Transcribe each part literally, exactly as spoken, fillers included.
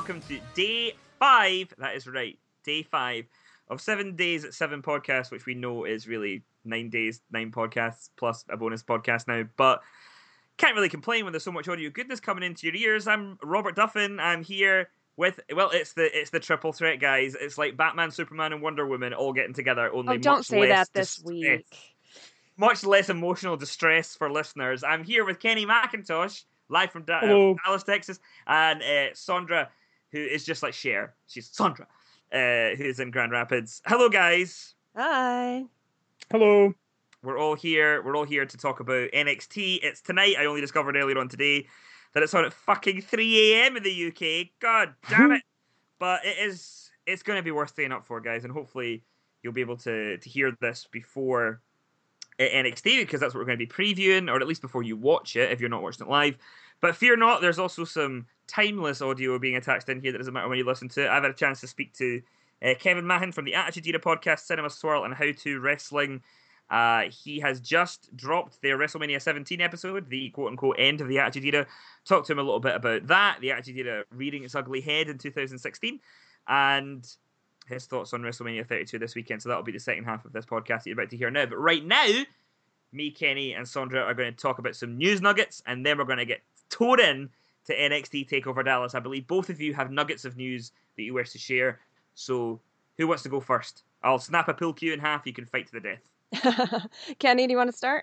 welcome to day five. That is right, day five of seven days at seven podcasts, which we know is really nine days, nine podcasts plus a bonus podcast now. But can't really complain when there's so much audio goodness coming into your ears. I'm Robert Duffin. I'm here with well, it's the it's the triple threat, guys. It's like Batman, Superman, and Wonder Woman all getting together. Only oh, don't much say less that this distress. week. Much less emotional distress for listeners. I'm here with Kenny McIntosh, live from da- Hello. Dallas, Texas, and uh, Sandra, who is just like Cher. She's Sandra, uh, who's in Grand Rapids. Hello, guys. Hi. Hello. We're all here. We're all here to talk about N X T. It's tonight. I only discovered earlier on today that it's on at fucking three a.m. in the U K. God damn it! But it is. It's going to be worth staying up for, guys, and hopefully you'll be able to to hear this before N X T, because that's what we're going to be previewing, or at least before you watch it if you're not watching it live. But fear not, there's also some timeless audio being attached in here that doesn't matter when you listen to it. I've had a chance to speak to uh, Kevin Mahan from the Attitude Era podcast, Cinema Swirl, and How To Wrestling. Uh, he has just dropped their WrestleMania seventeen episode, the quote-unquote end of the Attitude Era. Talked to him a little bit about that, the Attitude Era rearing its ugly head in two thousand sixteen, and his thoughts on WrestleMania thirty-two this weekend. So that'll be the second half of this podcast that you're about to hear now. But right now, me, Kenny, and Sandra are going to talk about some news nuggets, and then we're going to get towed in to N X T TakeOver Dallas. I believe both of you have nuggets of news that you wish to share. So who wants to go first? I'll snap a pool cue in half. You can fight to the death. Kenny, do you want to start?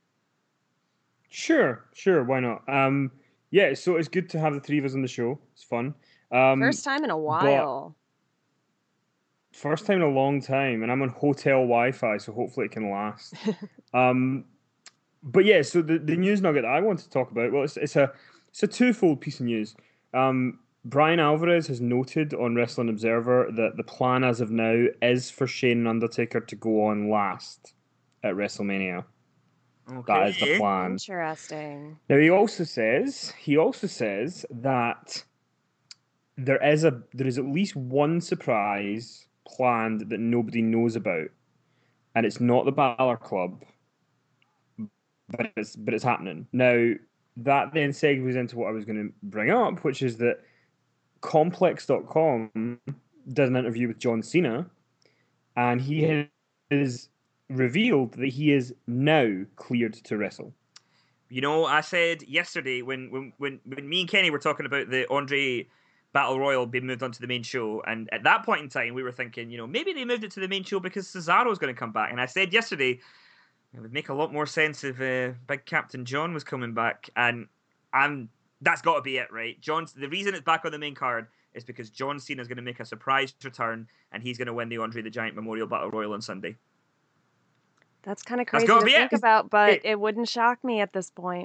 Sure, sure, why not? Um, yeah, so it's good to have the three of us on the show. It's fun. Um, First time in a while. First time in a long time, and I'm on hotel Wi-Fi, so hopefully it can last. um, but yeah, so the, the news nugget that I want to talk about, well, it's it's a it's a twofold piece of news. Um, Brian Alvarez has noted on Wrestling Observer that the plan as of now is for Shane and Undertaker to go on last at WrestleMania. Okay. That is the plan. Interesting. Now he also says he also says that there is a there is at least one surprise planned that nobody knows about, and it's not the Balor Club, but it's but it's happening now. That then segues into what I was going to bring up, which is that Complex dot com did an interview with John Cena, and he has revealed that he is now cleared to wrestle. You know, I said yesterday when, when, when, when me and Kenny were talking about the Andre Battle Royal being moved onto the main show, and at that point in time we were thinking, you know, maybe they moved it to the main show because Cesaro's going to come back. And I said yesterday it would make a lot more sense if uh, Big Captain John was coming back, and I'm that's got to be it, right? John's the reason it's back on the main card is because John Cena is going to make a surprise return, and he's going to win the Andre the Giant Memorial Battle Royal on Sunday. That's kind of crazy gotta to be think it. about, but It- it wouldn't shock me at this point.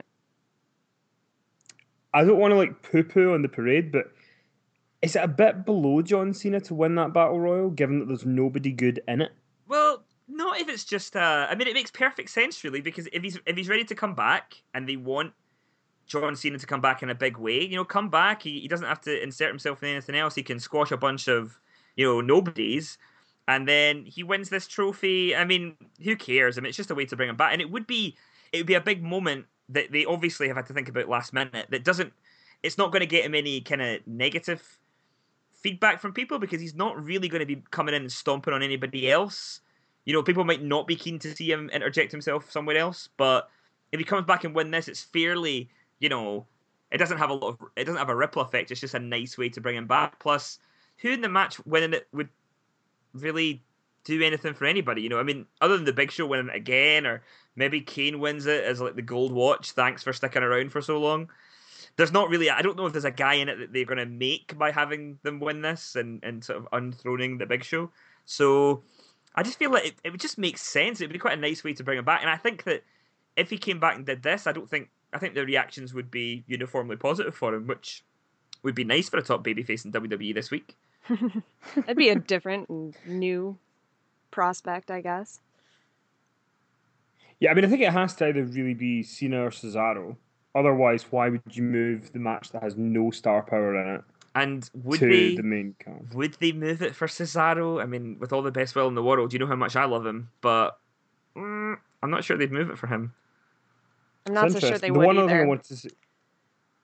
I don't want to like poo-poo on the parade, but is it a bit below John Cena to win that Battle Royal, given that there's nobody good in it? Well, not if it's just. Uh, I mean, it makes perfect sense, really, because if he's if he's ready to come back and they want John Cena to come back in a big way, you know, come back. He, he doesn't have to insert himself in anything else. He can squash a bunch of, you know, nobodies, and then he wins this trophy. I mean, who cares? I mean, it's just a way to bring him back, and it would be it would be a big moment that they obviously have had to think about last minute. That doesn't. It's not going to get him any kind of negative feedback from people because he's not really going to be coming in and stomping on anybody else. You know, people might not be keen to see him interject himself somewhere else, but if he comes back and win this, it's fairly, you know, it doesn't have a lot of, it doesn't have a ripple effect. It's just a nice way to bring him back. Plus, who in the match winning it would really do anything for anybody? You know, I mean, other than the Big Show winning it again, or maybe Kane wins it as like the gold watch. Thanks for sticking around for so long. There's not really, I don't know if there's a guy in it that they're going to make by having them win this and, and sort of unthroning the Big Show. So I just feel like it, it would just make sense. It would be quite a nice way to bring him back. And I think that if he came back and did this, I don't think, I think the reactions would be uniformly positive for him, which would be nice for a top babyface in W W E this week. It'd be a different and new prospect, I guess. Yeah, I mean, I think it has to either really be Cena or Cesaro. Otherwise, why would you move the match that has no star power in it And would to they the main card? would they move it for Cesaro? I mean, with all the best will in the world, you know how much I love him, but mm, I'm not sure they'd move it for him. I'm not It's so sure interesting. they the would one other thing I either. wanted to say,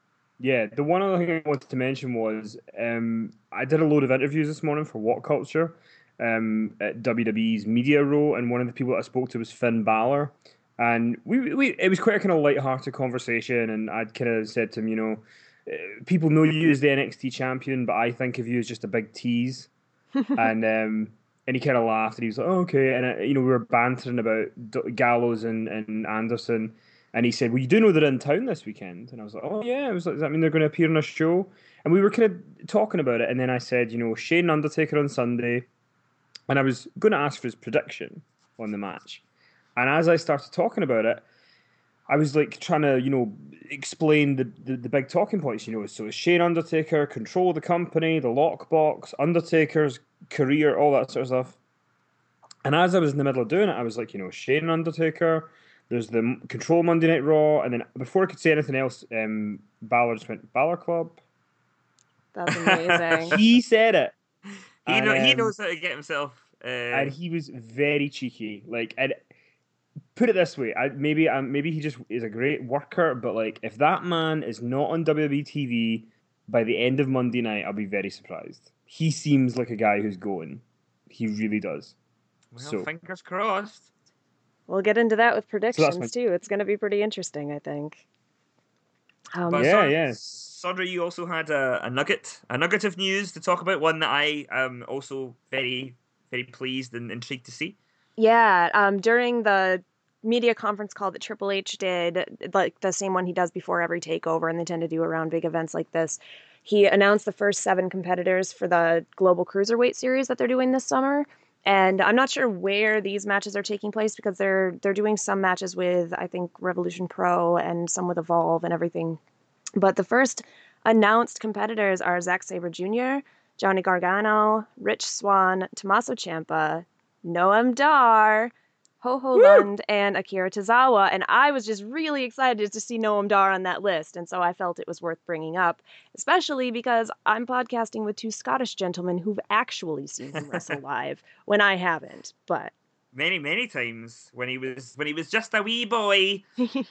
Yeah, the one other thing I wanted to mention was um, I did a load of interviews this morning for What Culture um, at W W E's Media Row, and one of the people that I spoke to was Finn Balor, and we, we it was quite a kind of light-hearted conversation, and I'd kind of said to him, you know, uh, people know you as the N X T champion, but I think of you as just a big tease, and um, and he kind of laughed, and he was like, oh, okay, and uh, you know, we were bantering about D- Gallows and, and Anderson. And he said, well, you do know they're in town this weekend. And I was like, oh, yeah. I was like, does that mean they're going to appear on a show? And we were kind of talking about it. And then I said, you know, Shane Undertaker on Sunday. And I was going to ask for his prediction on the match. And as I started talking about it, I was like trying to, you know, explain the, the, the big talking points, you know. So it's Shane Undertaker, control of the company, the lockbox, Undertaker's career, all that sort of stuff. And as I was in the middle of doing it, I was like, you know, Shane Undertaker, there's the Control Monday Night Raw, and then before I could say anything else, um, Balor just went, Balor Club. That's amazing. He said it. He and, know, he um, knows how to get himself. Uh, and he was very cheeky. Like, and put it this way, I maybe um, maybe he just is a great worker, but like, if that man is not on W W E T V by the end of Monday night, I'll be very surprised. He seems like a guy who's going. He really does. well, so fingers crossed. We'll get into that with predictions my- too. It's going to be pretty interesting, I think. Um, But Yeah, Sandra, yeah. Sandra, you also had a, a nugget, a nugget of news to talk about. One that I am also very, very pleased and intrigued to see. Yeah, um, during the media conference call that Triple H did, like the same one he does before every takeover, and they tend to do around big events like this, he announced the first seven competitors for the Global Cruiserweight Series that they're doing this summer. And I'm not sure where these matches are taking place because they're they're doing some matches with, I think, Revolution Pro and some with Evolve and everything. But the first announced competitors are Zack Sabre Junior, Johnny Gargano, Rich Swann, Tommaso Ciampa, Noam Dar, Ho Ho Woo! Lund, and Akira Tozawa. And I was just really excited to see Noam Dar on that list. And so I felt it was worth bringing up, especially because I'm podcasting with two Scottish gentlemen who've actually seen him wrestle live when I haven't. But Many, many times when he was when he was just a wee boy,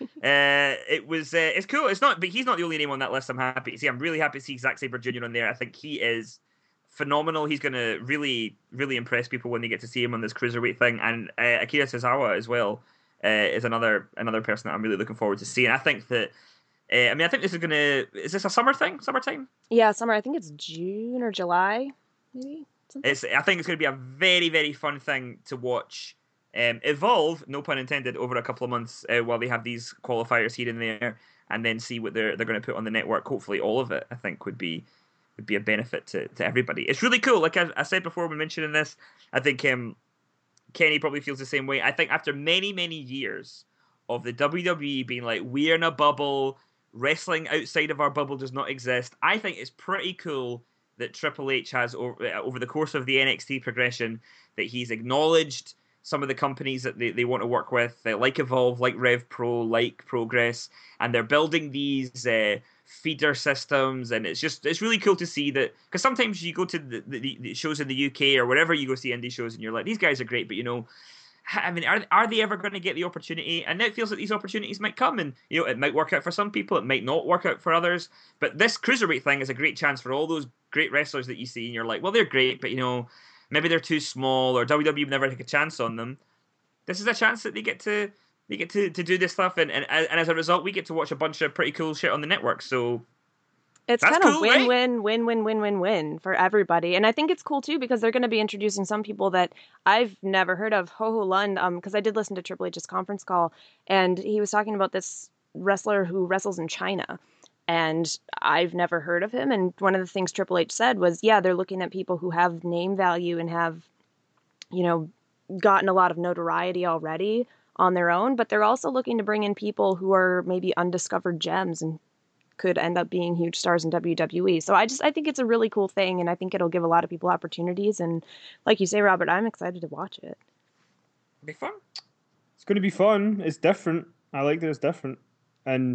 uh, it was uh, it's cool. It's not, but he's not the only name on that list. I'm happy to see. I'm really happy to see Zack Sabre Junior on there. I think he is phenomenal. He's going to really, really impress people when they get to see him on this cruiserweight thing. And uh, Akira Tozawa as well uh, is another another person that I'm really looking forward to seeing. I think that. Uh, I mean, I think this is going to. Is this a summer thing? Summertime? yeah, summer, I think it's June or July, maybe. Something. It's. I think it's going to be a very, very fun thing to watch um, evolve. No pun intended. Over a couple of months uh, while they have these qualifiers here and there, and then see what they're they're going to put on the network. Hopefully, all of it. I think would be. would be a benefit to, to everybody. It's really cool. Like I, I said before when mentioning this, I think um, Kenny probably feels the same way. I think after many, many years of the W W E being like, we're in a bubble, wrestling outside of our bubble does not exist, I think it's pretty cool that Triple H has, over, over the course of the N X T progression, that he's acknowledged some of the companies that they, they want to work with, uh, like Evolve, like Rev Pro, like Progress, and they're building these uh, feeder systems, and it's just it's really cool to see that, because sometimes you go to the, the, the shows in the U K or wherever you go see indie shows and you're like, these guys are great, but you know, I mean, are are they ever going to get the opportunity? And now it feels like these opportunities might come, and you know, it might work out for some people, it might not work out for others. But this cruiserweight thing is a great chance for all those great wrestlers that you see, and you're like, well, they're great, but you know, maybe they're too small, or W W E would never take a chance on them. This is a chance that they get to they get to, to do this stuff, and, and and as a result, we get to watch a bunch of pretty cool shit on the network. So it's that's kind of cool, win, right? win, win, win, win, win, win for everybody. And I think it's cool too because they're going to be introducing some people that I've never heard of. Ho Ho Lund, um, because I did listen to Triple H's conference call, and he was talking about this wrestler who wrestles in China. And I've never heard of him. And one of the things Triple H said was, yeah, they're looking at people who have name value and have, you know, gotten a lot of notoriety already on their own, but they're also looking to bring in people who are maybe undiscovered gems and could end up being huge stars in W W E. So I just, I think it's a really cool thing, and I think it'll give a lot of people opportunities. And like you say, Robert, I'm excited to watch it. It'll be fun. It's going to be fun. It's different. I like that it's different. And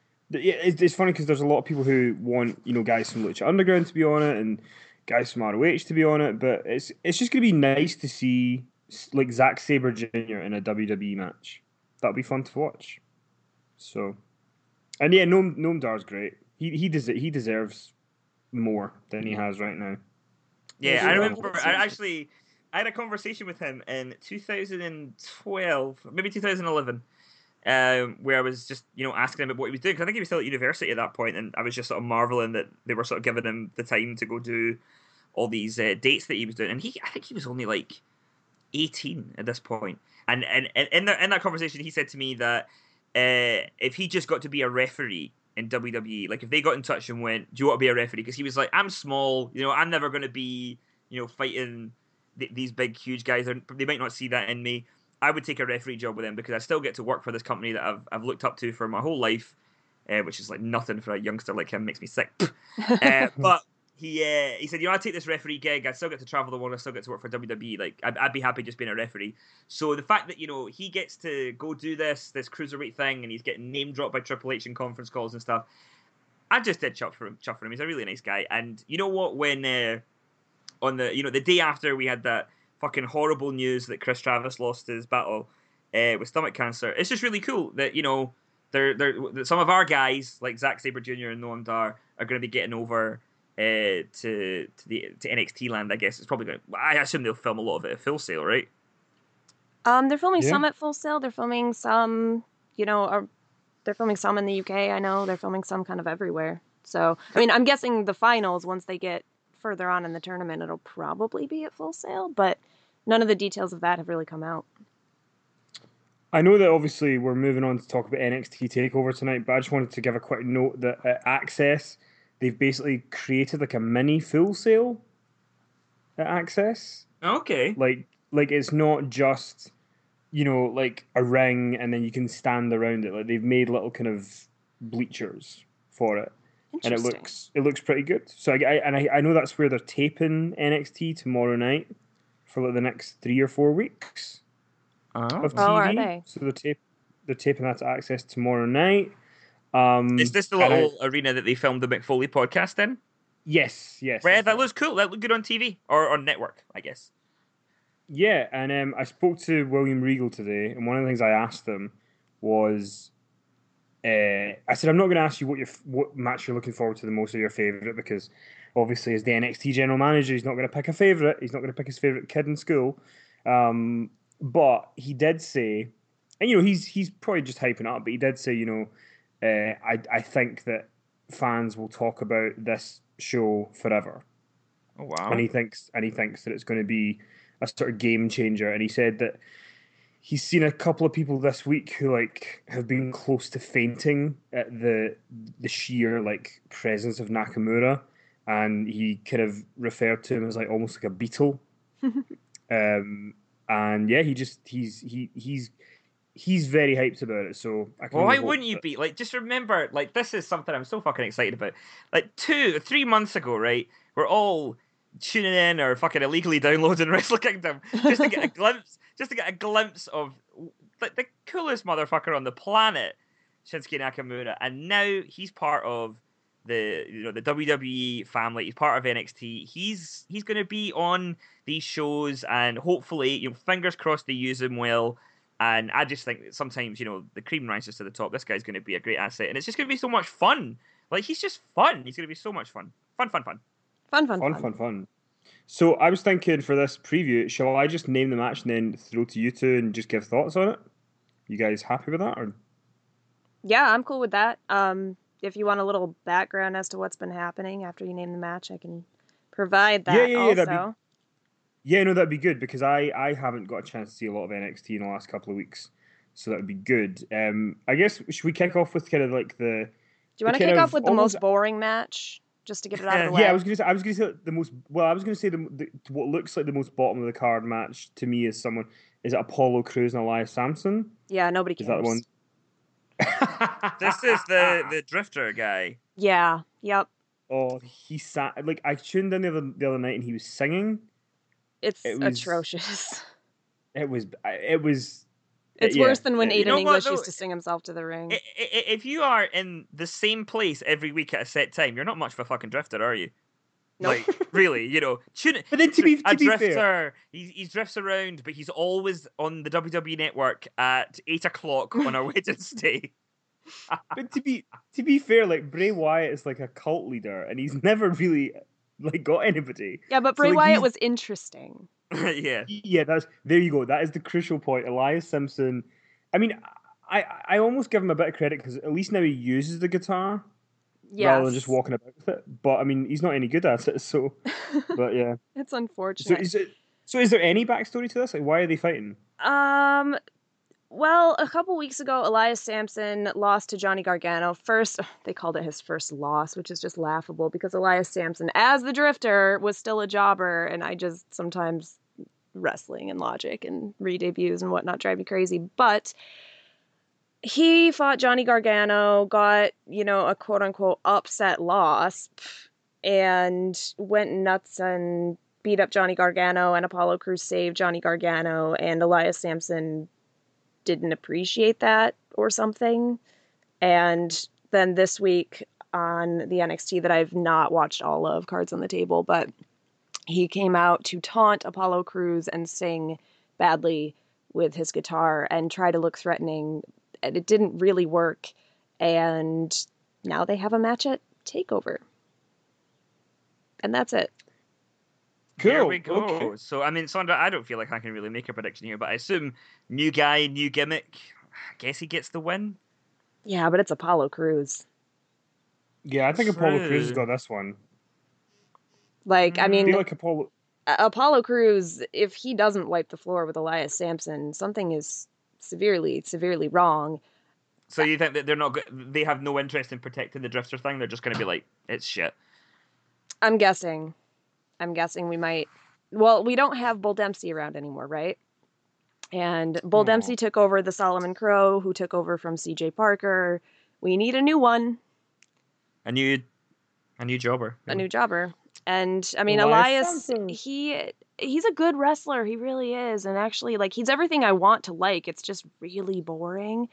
it's, it's funny because there's a lot of people who want, you know, guys from Lucha Underground to be on it and guys from R O H to be on it, but it's it's just going to be nice to see like Zack Sabre Junior in a W W E match. That'll be fun to watch. So, and yeah, Noam, Noam Dar's great. He he des- he deserves more than he has right now. Yeah, Maybe I we'll remember. get I some. actually I had a conversation with him in two thousand twelve, maybe two thousand eleven, um, where I was just you know asking him about what he was doing because I think he was still at university at that point, and I was just sort of marveling that they were sort of giving him the time to go do all these uh, dates that he was doing, and he I think he was only like eighteen at this point. And and, and in that in that conversation, he said to me that uh, if he just got to be a referee in W W E, like if they got in touch and went, "Do you want to be a referee?" Because he was like, "I'm small, you know, I'm never going to be, you know, fighting th- these big, huge guys. They're, they might not see that in me. I would take a referee job with them because I still get to work for this company that I've I've looked up to for my whole life, uh, which is like nothing for a youngster like him. Makes me sick." uh, but he uh, he said, "You know, I take this referee gig. I still get to travel the world. I still get to work for W W E. Like, I'd, I'd be happy just being a referee." So the fact that you know he gets to go do this this cruiserweight thing, and he's getting name dropped by Triple H in conference calls and stuff, I just did chuff for him. Chuff for him. He's a really nice guy. And you know what? When uh, on the you know the day after we had that fucking horrible news that Chris Travis lost his battle uh, with stomach cancer, it's just really cool that you know they're they're that some of our guys like Zack Sabre Junior and Noam Dar are going to be getting over. Uh, to to the to N X T land, I guess it's probably going to. I assume they'll film a lot of it at Full Sail, right? Um, they're filming Yeah. some at Full Sail. They're filming some, you know, uh, they're filming some in the U K. I know they're filming some kind of everywhere. So, I mean, I'm guessing the finals, once they get further on in the tournament, it'll probably be at Full Sail. But none of the details of that have really come out. I know that obviously we're moving on to talk about N X T Takeover tonight, but I just wanted to give a quick note that at Access, they've basically created like a mini Full Sail at Access. Okay. Like, like it's not just you know like a ring and then you can stand around it. Like they've made little kind of bleachers for it, and it Interesting. looks it looks pretty good. So I, I and I, I know that's where they're taping N X T tomorrow night for like the next three or four weeks Oh. of Oh, are T V. they? So they're tape they're taping that to Access tomorrow night. Um, Is this the and I- little arena that they filmed the McFoley podcast in? yes, yes. Right, that's that it. looks cool. That looked good on T V or on network, I guess. Yeah, and um, I spoke to William Regal today, and one of the things I asked him was, uh, I said, I'm not going to ask you what your what match you're looking forward to the most or your favorite, because obviously as the N X T general manager, he's not going to pick a favorite. He's not going to pick his favorite kid in school. Um, but he did say, and you know, he's he's probably just hyping up, but he did say, you know, uh, I I think that fans will talk about this show forever. Oh wow. and he thinks and he thinks that it's going to be a sort of game changer. And he said that he's seen a couple of people this week who like have been close to fainting at the the sheer like presence of Nakamura, and he kind of referred to him as like almost like a beetle. um, and yeah, he just he's he he's he's very hyped about it. So I can Well, why only hope wouldn't you that- be? Like, just remember, like, this is something I'm so fucking excited about. Like, two, three months ago, right, we're all tuning in or fucking illegally downloading Wrestle Kingdom just to get a glimpse, just to get a glimpse of like the coolest motherfucker on the planet, Shinsuke Nakamura, and now he's part of the you know the W W E family. He's part of N X T. He's he's going to be on these shows, and hopefully, you know, fingers crossed they use him well. And I just think that sometimes, you know, the cream rises to the top. This guy's going to be a great asset, and it's just going to be so much fun. Like, he's just fun. He's going to be so much fun. Fun, fun, fun. Fun, fun, Fun, fun. fun, fun. So I was thinking for this preview, shall I just name the match and then throw to you two and just give thoughts on it? You guys happy with that? Or Yeah, I'm cool with that. Um, if you want a little background as to what's been happening after you name the match, I can provide that Yeah, yeah, yeah, that'd be- also. yeah, no, that'd be good because I I haven't got a chance to see a lot of N X T in the last couple of weeks, so that would be good. Um, I guess should we kick off with kind of like the Do you want to kind kick of off with the almost- most boring match, just to get it out of the way? yeah, I was gonna say I was gonna say the most well I was gonna say the, the what looks like the most bottom of the card match to me is someone is it Apollo Crews and Elias Sampson? Yeah, nobody Is cares. that the one? This is the, the Drifter guy. Yeah, yep. Oh, he sat like I tuned in the other the other night and he was singing. It's It was- atrocious. It was it was. It's yeah, worse than when yeah, Aiden You know what, English though? used to sing himself to the ring. I- I- If you are in the same place every week at a set time, you're not much of a fucking drifter, are you? Nope. Like, really, you know, tune But then to be a to be drifter, fair, he, he drifts around, but he's always on the W W E Network at eight o'clock on a Wednesday. But to be to be fair, like Bray Wyatt is like a cult leader, and he's never really like got anybody. Yeah, but So, Bray like, Wyatt he's- was interesting. yeah. Yeah, that's there you go. That is the crucial point. Elias Simpson. I mean, I I almost give him a bit of credit because at least now he uses the guitar Yes. rather than just walking about with it. But I mean, he's not any good at it. So, but yeah. It's So unfortunate. is it? So is there any backstory to this? Like, why are they fighting? Um, well, a couple weeks ago, Elias Sampson lost to Johnny Gargano. First, they called it his first loss, which is just laughable because Elias Sampson, as the Drifter, was still a jobber, and I just sometimes wrestling and logic and re-debuts and whatnot drive me crazy. But he fought Johnny Gargano, got, you know, a quote-unquote upset loss, and went nuts and beat up Johnny Gargano, and Apollo Crews saved Johnny Gargano, and Elias Sampson didn't appreciate that or something. And then this week on the N X T that I've not watched all of, Cards on the Table, but he came out to taunt Apollo Crews and sing badly with his guitar and try to look threatening, and it didn't really work. And now they have a match at TakeOver. And that's it. There Cool. we go. Okay. So, I mean, Sandra, I don't feel like I can really make a prediction here, but I assume new guy, new gimmick. I guess he gets the win. Yeah, but it's Apollo Crews. Yeah, I think Apollo True. Crews has got this one. Like, I I mean, feel like Apollo. A- Apollo Crews, if he doesn't wipe the floor with Elias Sampson, something is severely, severely wrong. So you think that they're not? Go- they have no interest in protecting the Drifter thing? They're just going to be like, it's shit. I'm guessing. I'm guessing we might. Well, we don't have Bull Dempsey around anymore, right? And Bull Aw. Dempsey took over the Solomon Crow, who took over from C J Parker. We need a new one, A new, a new jobber. a new jobber. And I mean, Elias Elias, Sampson. he he's a good wrestler. He really is. And actually, like, he's everything I want to like. It's just really boring.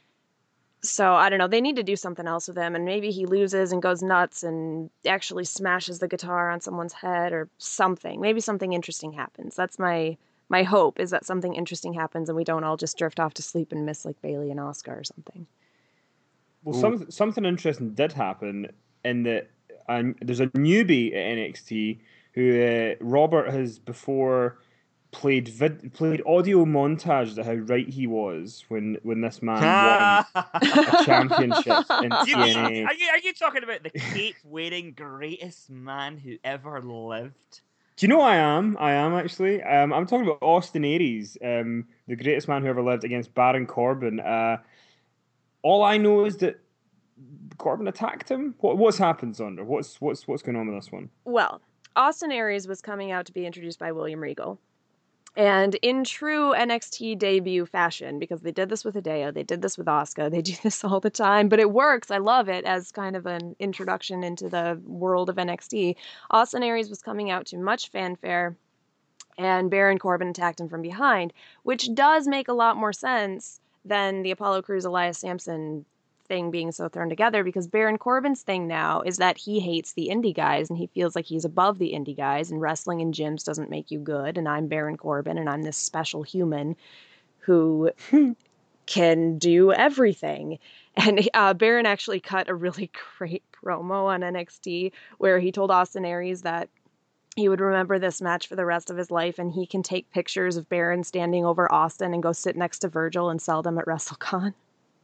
So I don't know. They need to do something else with him, and maybe he loses and goes nuts and actually smashes the guitar on someone's head or something. Maybe something interesting happens. That's my my hope, is that something interesting happens and we don't all just drift off to sleep and miss like Bailey and Oscar or something. Well, Ooh. some, something interesting did happen in that um, there's a newbie at N X T who uh, Robert has before played vid- played audio montage of how right he was when when this man won a championship in You T mean, N A. are you are you talking about the cape wearing greatest man who ever lived? Do you know what I am? I am actually. Um, I'm talking about Austin Aries, um, the greatest man who ever lived, against Baron Corbin. Uh, all I know is that Corbin attacked him. What, what's happened, Sandra? What's what's what's going on with this one? Well, Austin Aries was coming out to be introduced by William Regal. And in true N X T debut fashion, because they did this with Hideo, they did this with Asuka, they do this all the time, but it works. I love it as kind of an introduction into the world of N X T. Austin Aries was coming out to much fanfare, and Baron Corbin attacked him from behind, which does make a lot more sense than the Apollo Crews Elias Sampson thing being so thrown together, because Baron Corbin's thing now is that he hates the indie guys and he feels like he's above the indie guys, and wrestling in gyms doesn't make you good, and I'm Baron Corbin and I'm this special human who can do everything. And uh, Baron actually cut a really great promo on N X T where he told Austin Aries that he would remember this match for the rest of his life, and he can take pictures of Baron standing over Austin and go sit next to Virgil and sell them at WrestleCon.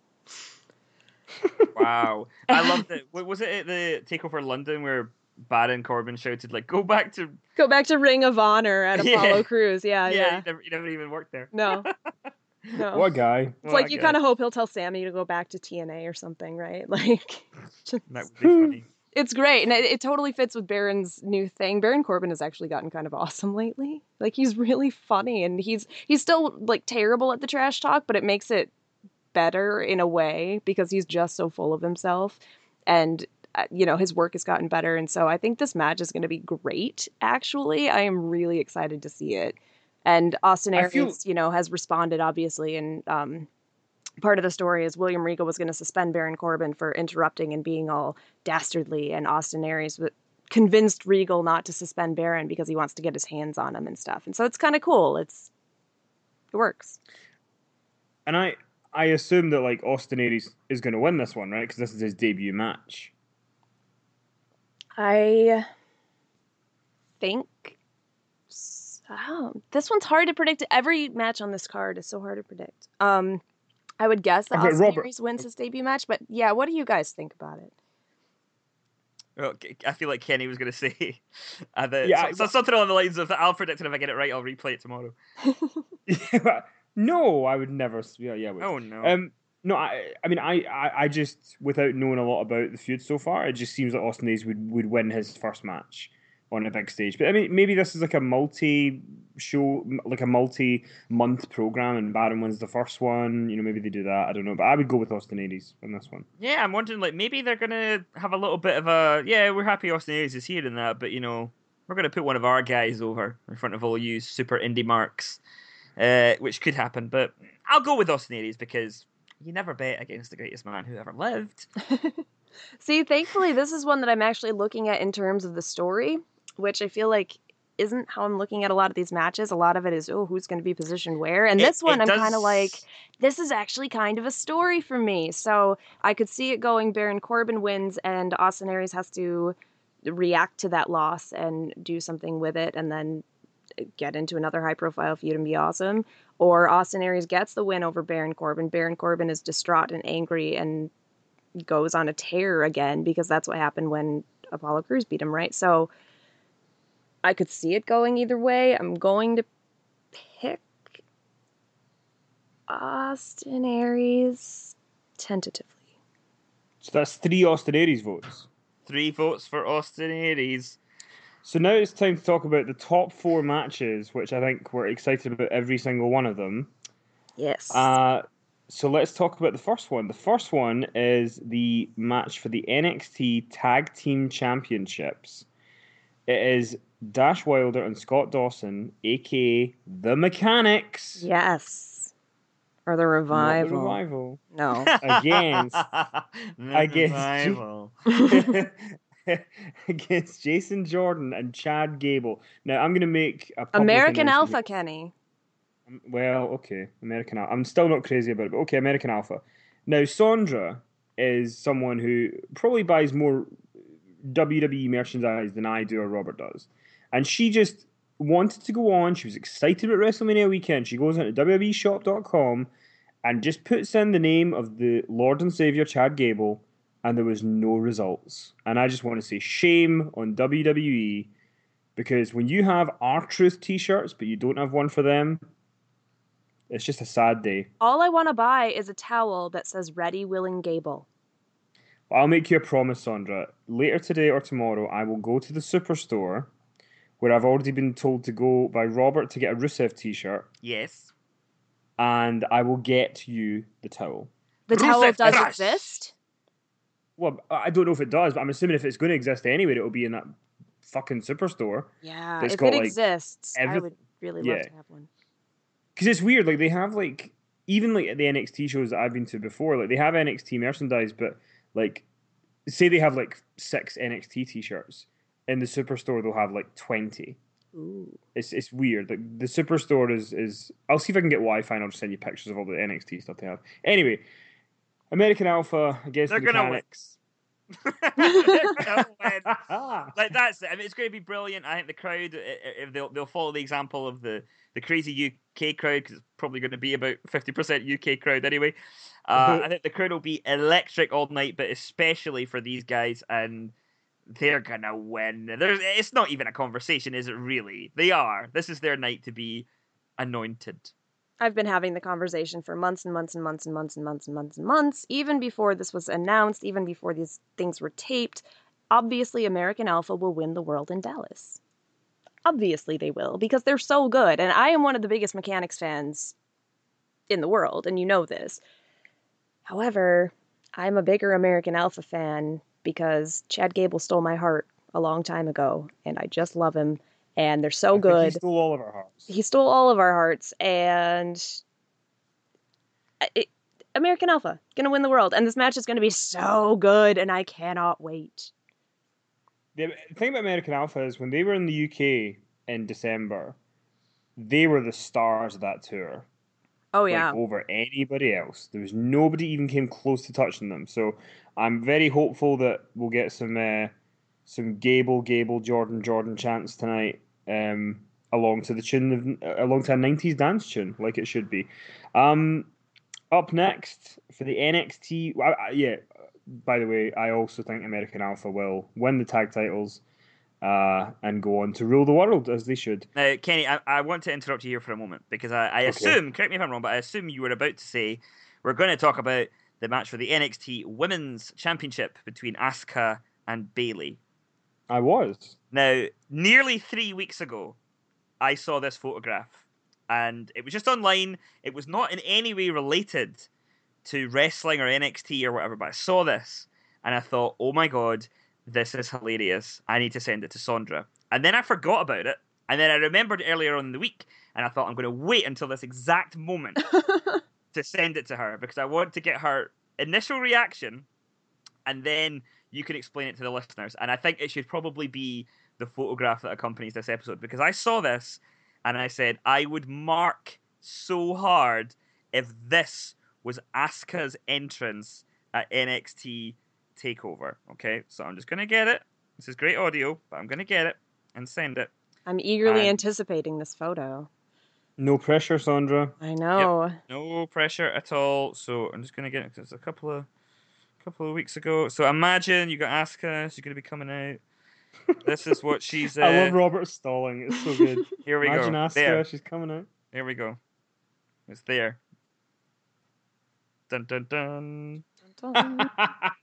Wow, I loved it. What was it at the Takeover London where Baron Corbin shouted like, "Go back to Go back to Ring of Honor at Yeah. Apollo Crews." Yeah, yeah, yeah. You, never, you never even worked there." No, no. What a guy! It's What like a you guy. kind of hope he'll tell Sammy to go back to T N A or something, right? Like, just, That would be funny. it's great, and it, it totally fits with Baron's new thing. Baron Corbin has actually gotten kind of awesome lately. Like, he's really funny, and he's he's still like terrible at the trash talk, but it makes it better in a way because he's just so full of himself, and uh, you know, his work has gotten better. And so I think this match is going to be great. Actually, I am really excited to see it. And Austin I Aries, feel- you know, has responded obviously, and um, part of the story is William Regal was going to suspend Baron Corbin for interrupting and being all dastardly, and Austin Aries w- convinced Regal not to suspend Baron because he wants to get his hands on him and stuff. And so it's kind of cool. It's it works. And I, I assume that like Austin Aries is going to win this one, right? Because this is his debut match. I think oh, this one's hard to predict. Every match on this card is so hard to predict. Um, I would guess that Okay, Austin Robert. Aries wins his debut match, but yeah, what do you guys think about it? Well, I feel like Kenny was going to say uh, the, Yeah, so, so something along the lines of I'll predict it if I get it right. I'll replay it tomorrow. No, I would never. Yeah, yeah. Oh no. Um, no, I, I mean, I, I, I just, without knowing a lot about the feud so far, it just seems that Austin Aries would, would win his first match on a big stage. But I mean, maybe this is like a multi-show, like a multi-month program, and Baron wins the first one. You know, maybe they do that. I don't know, but I would go with Austin Aries on this one. Yeah, I'm wondering, like, maybe they're gonna have a little bit of a yeah, we're happy Austin Aries is here and that, but you know, we're gonna put one of our guys over in front of all you super indie marks, uh, which could happen. But I'll go with Austin Aries because you never bet against the greatest man who ever lived. See, thankfully, this is one that I'm actually looking at in terms of the story, which I feel like isn't how I'm looking at a lot of these matches. A lot of it is, oh, who's going to be positioned where? And It- this one, it I'm does- kind of like, this is actually kind of a story for me. So I could see it going Baron Corbin wins and Austin Aries has to react to that loss and do something with it and then get into another high-profile feud and be awesome. Or Austin Aries gets the win over Baron Corbin. Baron Corbin is distraught and angry and goes on a tear again because that's what happened when Apollo Crews beat him, right? So I could see it going either way. I'm going to pick Austin Aries tentatively. So that's three Austin Aries votes. Three votes for Austin Aries. So now it's time to talk about the top four matches, which I think we're excited about every single one of them. Yes. Uh, so let's talk about the first one. The first one is the match for the N X T Tag Team Championships. It is Dash Wilder and Scott Dawson, aka The Mechanics. Yes. Or the Not revival. the Revival. No. Against- The against- revival. Against Jason Jordan and Chad Gable. Now I'm going to make a public American announcement. Alpha, Kenny. Well, okay, American Alpha. I'm still not crazy about it, but okay, American Alpha. Now, Sandra is someone who probably buys more W W E merchandise than I do or Robert does. And she just wanted to go on. She was excited about WrestleMania weekend. She goes into W W E shop dot com and just puts in the name of the Lord and Savior Chad Gable, and there was no results. And I just want to say shame on W W E, because when you have R-Truth t-shirts, but you don't have one for them, it's just a sad day. All I want to buy is a towel that says Ready, Willing, Gable. I'll make you a promise, Sandra. Later today or tomorrow, I will go to the Superstore, where I've already been told to go by Robert to get a Rusev t-shirt, Yes. and I will get you the towel. The Rusev towel does Crush. exist? Well, I don't know if it does, but I'm assuming if it's going to exist anyway, it'll be in that fucking Superstore. Yeah, It's if got, it like, exists, I every- would really yeah. love to have one. Because it's weird, like, they have, like, even, like, at the N X T shows that I've been to before, like, they have N X T merchandise, but, like, say they have, like, six N X T t-shirts. In the Superstore, they'll have, like, twenty. Ooh. It's it's weird. Like, the Superstore is, is... I'll see if I can get Wi-Fi and I'll just send you pictures of all the N X T stuff they have. Anyway, American Alpha against They're the gonna win. Mechanics. They're gonna win. Like that's it. I mean, it's going to be brilliant. I think the crowd, if they'll they'll follow the example of the, the crazy U K crowd, because it's probably going to be about fifty percent U K crowd anyway. Uh, I think the crowd will be electric all night, but especially for these guys, and they're gonna win. There's, it's not even a conversation, is it? Really, they are. This is their night to be anointed. I've been having the conversation for months and months and months and months and months and months and months, even before this was announced, even before these things were taped. Obviously, American Alpha will win the world in Dallas. Obviously they will, because they're so good. And I am one of the biggest Mechanics fans in the world, and you know this. However, I'm a bigger American Alpha fan because Chad Gable stole my heart a long time ago, and I just love him. And they're so I think good. He stole all of our hearts. He stole all of our hearts, and it, American Alpha gonna win the world, and this match is gonna be so good, and I cannot wait. The thing about American Alpha is when they were in the U K in December, they were the stars of that tour. Oh like yeah. over anybody else. There was nobody even came close to touching them. So I'm very hopeful that we'll get some uh, some Gable, Gable, Jordan, Jordan chants tonight, um, along to the tune of along to a nineties dance tune, like it should be. Um, up next for the N X T. I, I, yeah, by the way, I also think American Alpha will win the tag titles uh, and go on to rule the world as they should. Now, Kenny, I, I want to interrupt you here for a moment because I, I Okay. assume, correct me if I'm wrong, but I assume you were about to say we're going to talk about the match for the N X T Women's Championship between Asuka and Bayley. I was. Now, nearly three weeks ago, I saw this photograph, and it was just online. It was not in any way related to wrestling or N X T or whatever, but I saw this, and I thought, oh my god, this is hilarious. I need to send it to Sondra. And then I forgot about it, and then I remembered earlier on in the week, and I thought, I'm going to wait until this exact moment to send it to her, because I want to get her initial reaction, and then you can explain it to the listeners. And I think it should probably be the photograph that accompanies this episode, because I saw this and I said I would mark so hard if this was Asuka's entrance at N X T TakeOver. Okay, so I'm just going to get it. This is great audio, but I'm going to get it and send it. I'm eagerly And- anticipating this photo. No pressure, Sondra. I know. Yep. No pressure at all. So I'm just going to get it because it's a couple of couple of weeks ago. So imagine you got Asuka. She's going to be coming out. This is what she's. Uh, I love Robert stalling. It's so good. Here we Imagine go. Asuka, There. she's coming out. Here we go. It's there. Dun dun dun. Dun.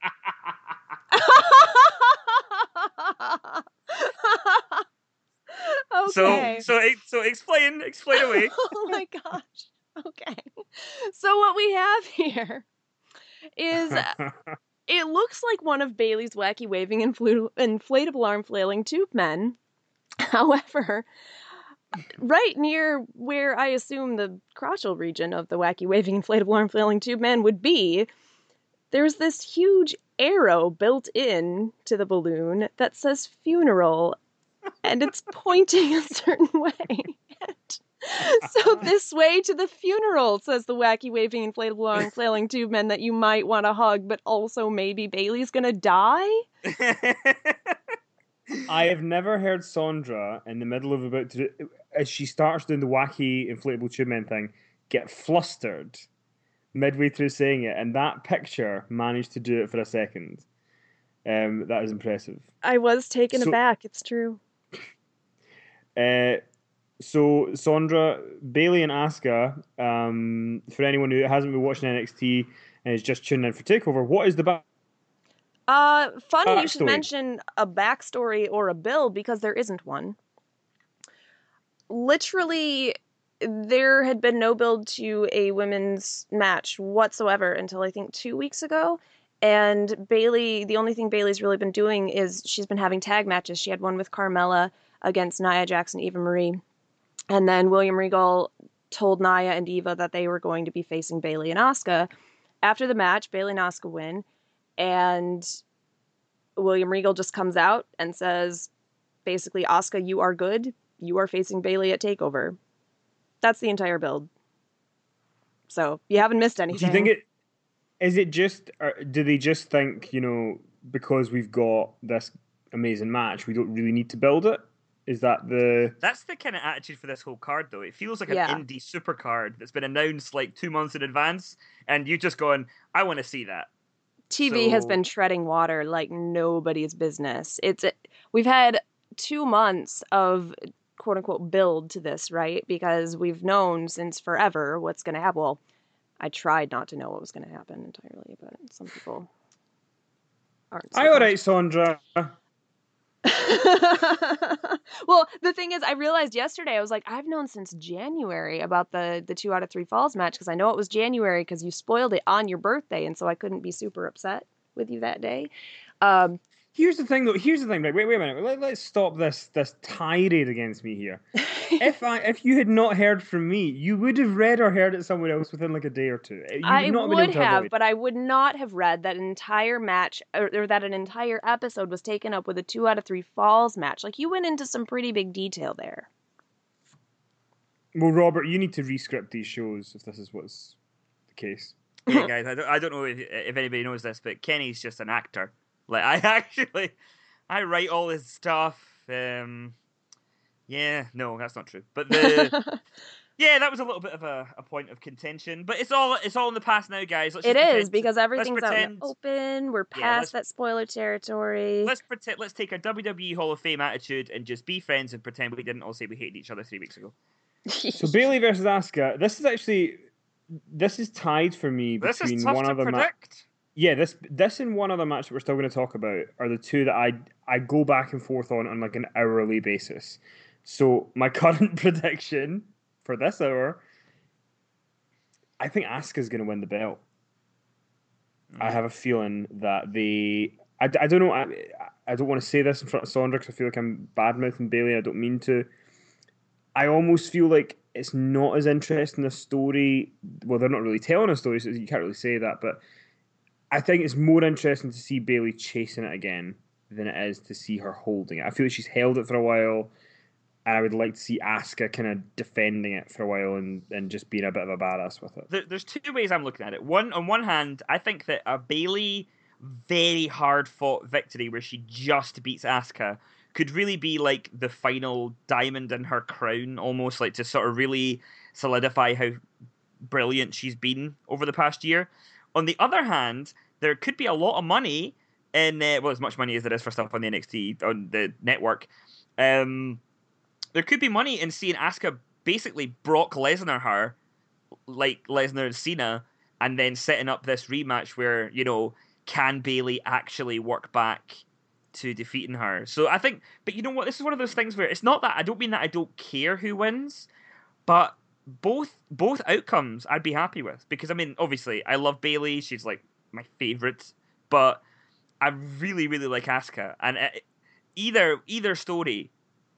Okay. So so so explain explain away. Oh my gosh. Okay. So what we have here is it looks like one of Bailey's wacky waving influ- inflatable arm flailing tube men. However, right near where I assume the crotchal region of the wacky waving inflatable arm flailing tube man would be, there's this huge arrow built in to the balloon that says funeral, and it's pointing a certain way. So this way to the funeral, says the wacky waving inflatable arm flailing tube man that you might want to hug, but also maybe Bailey's gonna die? I have never heard Sondra in the middle of about to do, as she starts doing the wacky inflatable tube men thing, get flustered midway through saying it, and that picture managed to do it for a second. Um, that is impressive. I was taken So- aback, it's true. Uh, so Sondra, Bailey, and Asuka. Um, for anyone who hasn't been watching N X T and is just tuning in for Takeover, what is the back? Uh, funny you should Backstory. mention a backstory or a build, because there isn't one. Literally, there had been no build to a women's match whatsoever until I think two weeks ago. And Bailey, the only thing Bailey's really been doing is she's been having tag matches. She had one with Carmella against Nia Jax and Eva Marie. And then William Regal told Nia and Eva that they were going to be facing Bailey and Asuka. After the match, Bailey and Asuka win. And William Regal just comes out and says, basically, Asuka, you are good. You are facing Bailey at TakeOver. That's the entire build. So you haven't missed anything. Do you think it is it just? Or do they just think, you know, because we've got this amazing match, we don't really need to build it? Is that the? That's the kind of attitude for this whole card, though. It feels like an Yeah. indie super card that's been announced like two months in advance, and you just going, "I want to see that." T V has So- been treading water like nobody's business. It's we've had two months of quote unquote build to this, right? Because we've known since forever what's going to happen. Well, I tried not to know what was going to happen entirely, but some people aren't. so Aye, all right, Sondra. Well, the thing is, I realized yesterday, I was like, I've known since January about the the two out of three falls match, because I know it was January because you spoiled it on your birthday, and so I couldn't be super upset with you that day. Um, Here's the thing, though. Here's the thing. Right, wait, wait a minute. Let, let's stop this this tirade against me here. if I if you had not heard from me, you would have read or heard it somewhere else within like a day or two. You would I not have been would able to have, avoid. but I would not have read that an entire match, or, or that an entire episode was taken up with a two out of three falls match. Like, you went into some pretty big detail there. Well, Robert, you need to rescript these shows if this is what's the case. Yeah, guys, I don't, I don't know if, if anybody knows this, but Kenny's just an actor. Like, I actually, I write all his stuff. Um, yeah, no, that's not true. But the, yeah, that was a little bit of a, a point of contention. But it's all it's all in the past now, guys. Let's It just is pretend, because everything's out in pretend, the open. We're Yeah, past let's- that spoiler territory. Let's pretend. Let's take our W W E Hall of Fame attitude and just be friends and pretend we didn't all say we hated each other three weeks ago. So Bailey versus Asuka. This is actually this is tied for me This between is tough one to other match. predict. Yeah, this this and one other match that we're still going to talk about are the two that I I go back and forth on on like an hourly basis. So my current prediction for this hour, I think Asuka's going to win the belt. Mm. I have a feeling that the I, I don't know I I don't want to say this in front of Sondra because I feel like I'm bad mouthing Bailey. I don't mean to. I almost feel like it's not as interesting a story. Well, they're not really telling a story, so you can't really say that. But I think it's more interesting to see Bailey chasing it again than it is to see her holding it. I feel like she's held it for a while, and I would like to see Asuka kind of defending it for a while and, and just being a bit of a badass with it. There, there's two ways I'm looking at it. One, on one hand, I think that a Bailey very hard fought victory where she just beats Asuka could really be like the final diamond in her crown, almost like to sort of really solidify how brilliant she's been over the past year. On the other hand, there could be a lot of money in, uh, well, as much money as there is for stuff on the N X T, on the network. Um, there could be money in seeing Asuka basically Brock Lesnar her, like Lesnar and Cena, and then setting up this rematch where, you know, can Bailey actually work back to defeating her? So I think, but you know what, this is one of those things where it's not that, I don't mean that I don't care who wins, but both both outcomes I'd be happy with, because I mean, obviously I love Bailey, she's like my favorite, but I really really like Asuka, and it, either either story,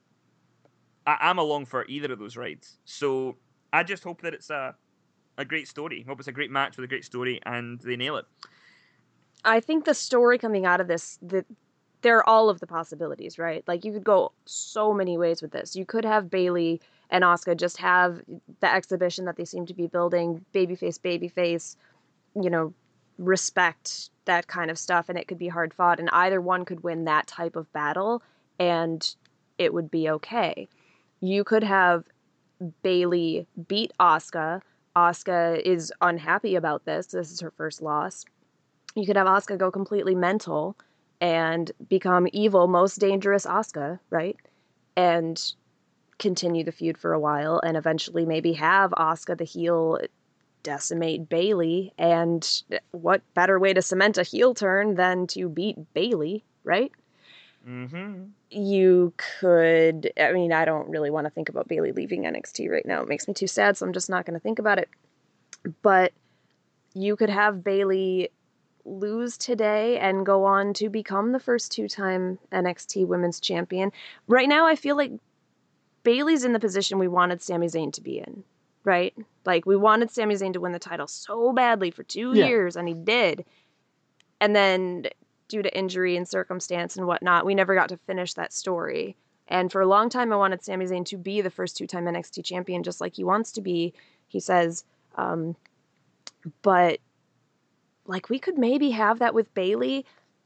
I, I'm along for either of those rides. So I just hope that it's a a great story. I hope it's a great match with a great story and they nail it. I think the story coming out of this, the there are all of the possibilities, right? Like, you could go so many ways with this. You could have Bailey and Asuka just have the exhibition that they seem to be building, babyface, babyface, you know, respect, that kind of stuff, and it could be hard fought, and either one could win that type of battle, and it would be okay. You could have Bailey beat Asuka. Asuka is unhappy about this. This is her first loss. You could have Asuka go completely mental and become evil, most dangerous Asuka, right? And continue the feud for a while, and eventually maybe have Asuka the heel decimate Bailey. And what better way to cement a heel turn than to beat Bailey, right? Mm-hmm. You could, I mean, I don't really want to think about Bailey leaving N X T right now. It makes me too sad, so I'm just not going to think about it. But you could have Bailey lose today and go on to become the first two-time N X T Women's Champion. Right now, I feel like Bailey's in the position we wanted Sami Zayn to be in, right? Like, we wanted Sami Zayn to win the title so badly for two Yeah. years, and he did. And then, due to injury and circumstance and whatnot, we never got to finish that story. And for a long time, I wanted Sami Zayn to be the first two-time N X T champion, just like he wants to be, he says. Um, but, like, we could maybe have that with Bailey.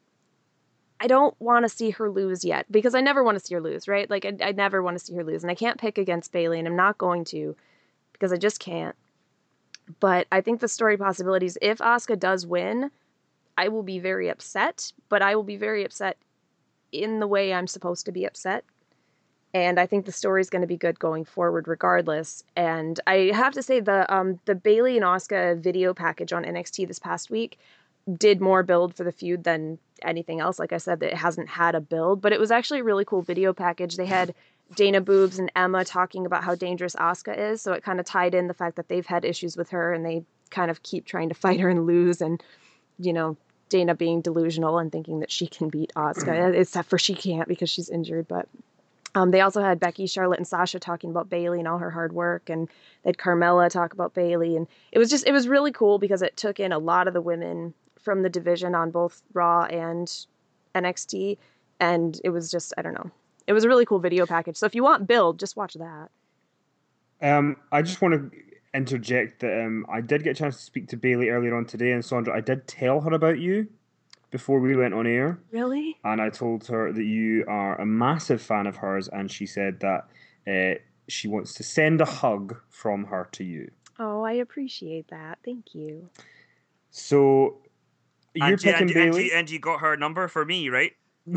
I don't want to see her lose yet, because I never want to see her lose, right? Like, I, I never want to see her lose, and I can't pick against Bailey, and I'm not going to, because I just can't. But I think the story possibilities, if Asuka does win, I will be very upset, but I will be very upset in the way I'm supposed to be upset. And I think the story is going to be good going forward regardless. And I have to say, the um, the Bailey and Asuka video package on N X T this past week did more build for the feud than anything else. Like I said, it hasn't had a build, but it was actually a really cool video package. They had Dana Boobs and Emma talking about how dangerous Asuka is, so it kind of tied in the fact that they've had issues with her and they kind of keep trying to fight her and lose, and, you know, Dana being delusional and thinking that she can beat Asuka, except for she can't because she's injured. But um, they also had Becky, Charlotte, and Sasha talking about Bailey and all her hard work, and they had Carmella talk about Bailey, and it was just, it was really cool because it took in a lot of the women from the division on both Raw and N X T, and it was just, I don't know, it was a really cool video package. So if you want build, just watch that. Um, I just want to interject that um, I did get a chance to speak to Bailey earlier on today, and Sandra, I did tell her about you before we went on air, Really? and I told her that you are a massive fan of hers, and she said that uh, she wants to send a hug from her to you. Oh, I appreciate that. Thank you. So you're And you, and, picking you, and, Bailey. you, and you got her number for me, right?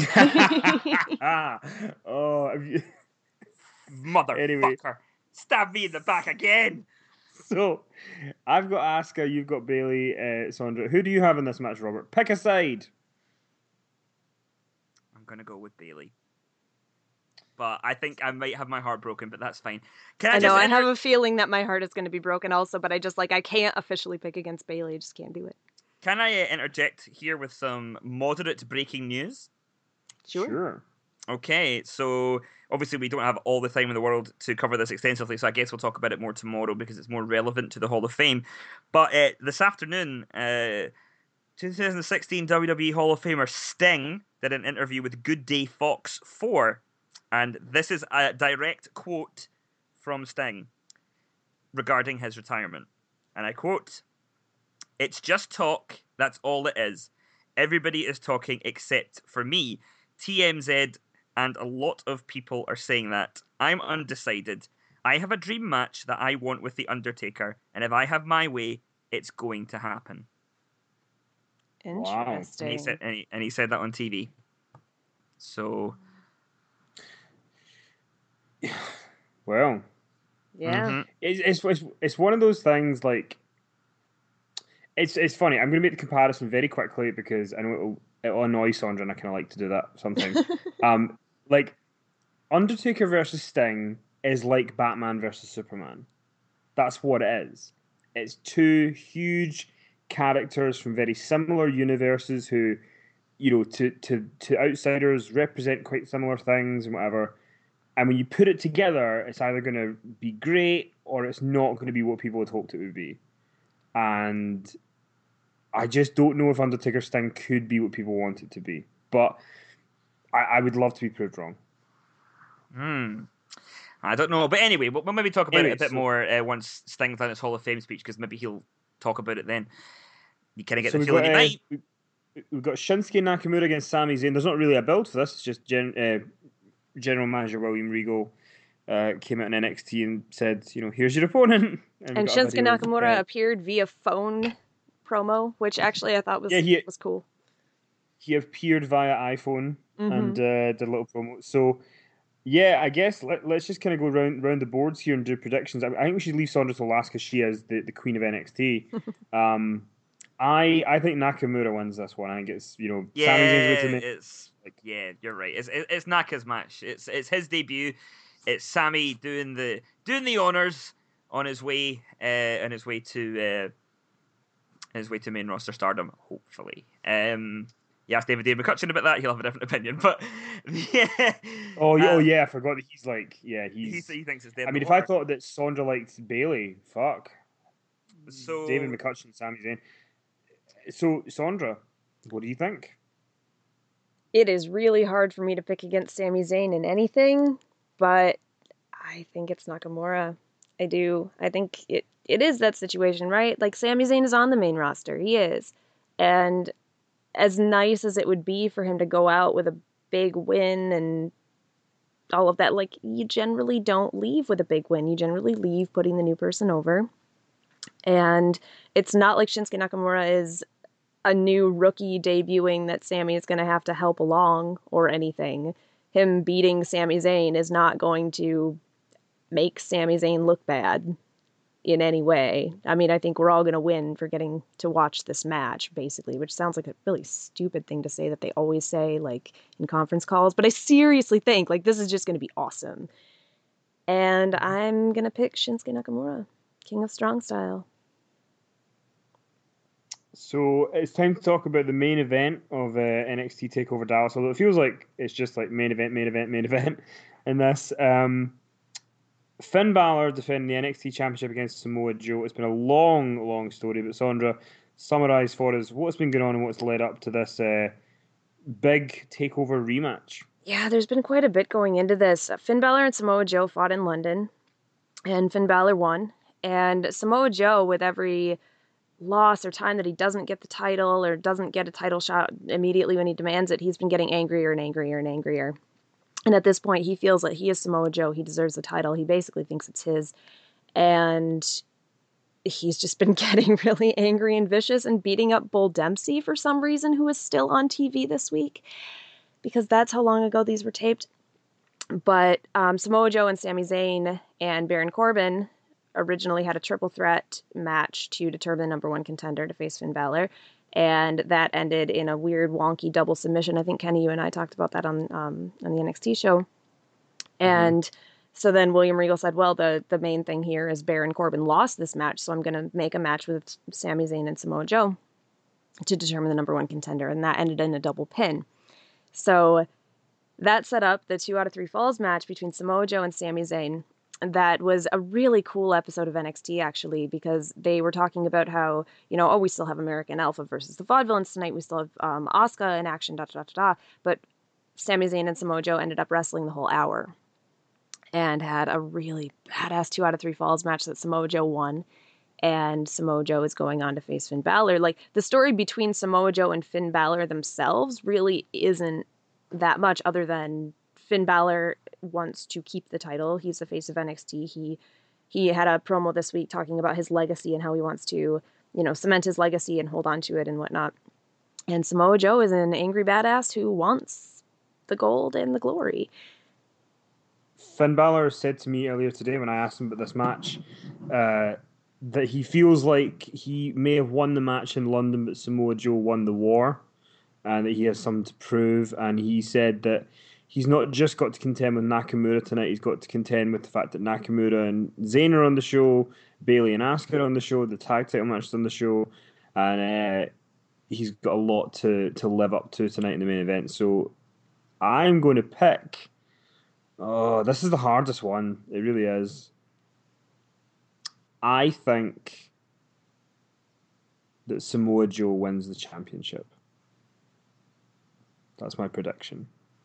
Oh, have you- Motherfucker. Anyway. Stab me in the back again. So I've got Asuka, you've got Bailey, uh, Sandra. Who do you have in this match, Robert? Pick a side. I'm going to go with Bailey. But I think I might have my heart broken, but that's fine. Can I, I know, just I inter- have a feeling that my heart is going to be broken also, but I just, like, I can't officially pick against Bailey. I just can't do it. Can I uh, interject here with some moderate breaking news? Sure. Sure. Okay, so obviously we don't have all the time in the world to cover this extensively, so I guess we'll talk about it more tomorrow because it's more relevant to the Hall of Fame. But uh, this afternoon, uh, twenty sixteen W W E Hall of Famer Sting did an interview with Good Day Fox four, and this is a direct quote from Sting regarding his retirement. And I quote, "It's just talk, that's all it is. Everybody is talking except for me. T M Z and a lot of people are saying that. I'm undecided. I have a dream match that I want with The Undertaker, and if I have my way, it's going to happen." Interesting. And he said, and he, and he said that on T V. So, well, yeah. Mm-hmm. it's, it's it's it's one of those things like it's it's funny. I'm going to make the comparison very quickly because I know it'll it'll annoy Sandra, and I kind of like to do that sometimes. um, like Undertaker versus Sting is like Batman versus Superman. That's what it is. It's two huge characters from very similar universes who, you know, to to to outsiders represent quite similar things and whatever. And when you put it together, it's either going to be great or it's not going to be what people had hoped it would be. And I just don't know if Undertaker Sting could be what people want it to be. But I, I would love to be proved wrong. Hmm. I don't know, but anyway, we'll, we'll maybe talk about Anyway, it a bit so- more uh, once Sting's done his Hall of Fame speech, because maybe he'll talk about it then. You kind of get So the we've feeling got, he uh, might. we- we've got Shinsuke Nakamura against Sami Zayn. There's not really a build for this. It's just gen, uh, General Manager William Regal uh, came out in N X T and said, you know, here's your opponent. we And got a Shinsuke video of, Nakamura uh, appeared via phone promo, which actually I thought was Yeah, he- was cool. he appeared via iPhone Mhm. and uh, did a little promo. So, yeah, I guess let, let's just kind of go round round the boards here and do predictions. I, I think we should leave Sandra to last because she is the, the queen of N X T. um, I I think Nakamura wins this one. I think it's, you know, Yeah, Sami Zayn's way to the main. it's like yeah, you're right. It's it, it's Naka's match. It's it's his debut. It's Sammy doing the doing the honors on his way uh, on his way to uh, his way to main roster stardom. Hopefully, um, you ask David David McCutcheon about that, he'll have a different opinion. But yeah, Oh, yeah, oh uh, yeah, I forgot that he's like, yeah, he he's. he thinks it's David. I mean, if I thought that Sandra liked Bailey, fuck. So David McCutcheon, Sami Zayn. So, Sandra, what do you think? It is really hard for me to pick against Sami Zayn in anything, but I think it's Nakamura. I do. I think it, it is that situation, right? Like, Sami Zayn is on the main roster. He is. And as nice as it would be for him to go out with a big win and all of that, like, you generally don't leave with a big win. You generally leave putting the new person over. And it's not like Shinsuke Nakamura is a new rookie debuting that Sami is going to have to help along or anything. Him beating Sami Zayn is not going to make Sami Zayn look bad in any way. I mean, I think we're all going to win for getting to watch this match, basically, which sounds like a really stupid thing to say that they always say, like, in conference calls. But I seriously think, like, this is just going to be awesome. And I'm going to pick Shinsuke Nakamura, King of Strong Style. So it's time to talk about the main event of uh, N X T Takeover Dallas. Although it feels like it's just like main event, main event, main event in this. Um, Finn Balor defending the N X T Championship against Samoa Joe. It's been a long, long story, but Sandra, summarise for us what's been going on and what's led up to this uh, big Takeover rematch. Yeah, there's been quite a bit going into this. Finn Balor and Samoa Joe fought in London. and Finn Balor won. And Samoa Joe, with every loss or time that he doesn't get the title or doesn't get a title shot immediately when he demands it, he's been getting angrier and angrier and angrier. And at this point, he feels that he is Samoa Joe. He deserves the title. He basically thinks it's his. And he's just been getting really angry and vicious and beating up Bull Dempsey for some reason, who is still on T V this week, because that's how long ago these were taped. But um, Samoa Joe and Sami Zayn and Baron Corbin originally had a triple threat match to determine the number one contender to face Finn Balor. And that ended in a weird, wonky double submission. I think, Kenny, you and I talked about that on um, on the N X T show. And mm-hmm. so then William Regal said, well, the, the main thing here is Baron Corbin lost this match, so I'm going to make a match with Sami Zayn and Samoa Joe to determine the number one contender. And that ended in a double pin. So that set up the two out of three falls match between Samoa Joe and Sami Zayn. That was a really cool episode of N X T, actually, because they were talking about how, you know, oh, we still have American Alpha versus the Vaudevillains tonight. We still have um, Asuka in action, da da da da. But Sami Zayn and Samoa Joe ended up wrestling the whole hour and had a really badass two out of three falls match that Samoa Joe won. And Samoa Joe is going on to face Finn Balor. Like, the story between Samoa Joe and Finn Balor themselves really isn't that much, other than Finn Balor wants to keep the title. He's the face of N X T. He he had a promo this week talking about his legacy and how he wants to, you know, cement his legacy and hold on to it and whatnot. And Samoa Joe is an angry badass who wants the gold and the glory. Finn Balor said to me earlier today when I asked him about this match uh, that he feels like he may have won the match in London, but Samoa Joe won the war, and that he has something to prove. And he said that he's not just got to contend with Nakamura tonight, he's got to contend with the fact that Nakamura and Zayn are on the show, Bayley and Asuka are on the show, the tag title match is on the show, and uh, he's got a lot to, to live up to tonight in the main event. So I'm going to pick... Oh, this is the hardest one. It really is. I think that Samoa Joe wins the championship. That's my prediction.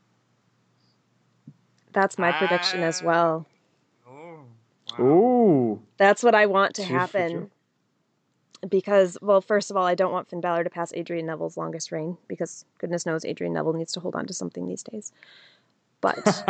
That's my prediction uh, as well. Oh, wow. Ooh. That's what I want to happen. Because, well, first of all, I don't want Finn Balor to pass Adrian Neville's longest reign, because goodness knows Adrian Neville needs to hold on to something these days. But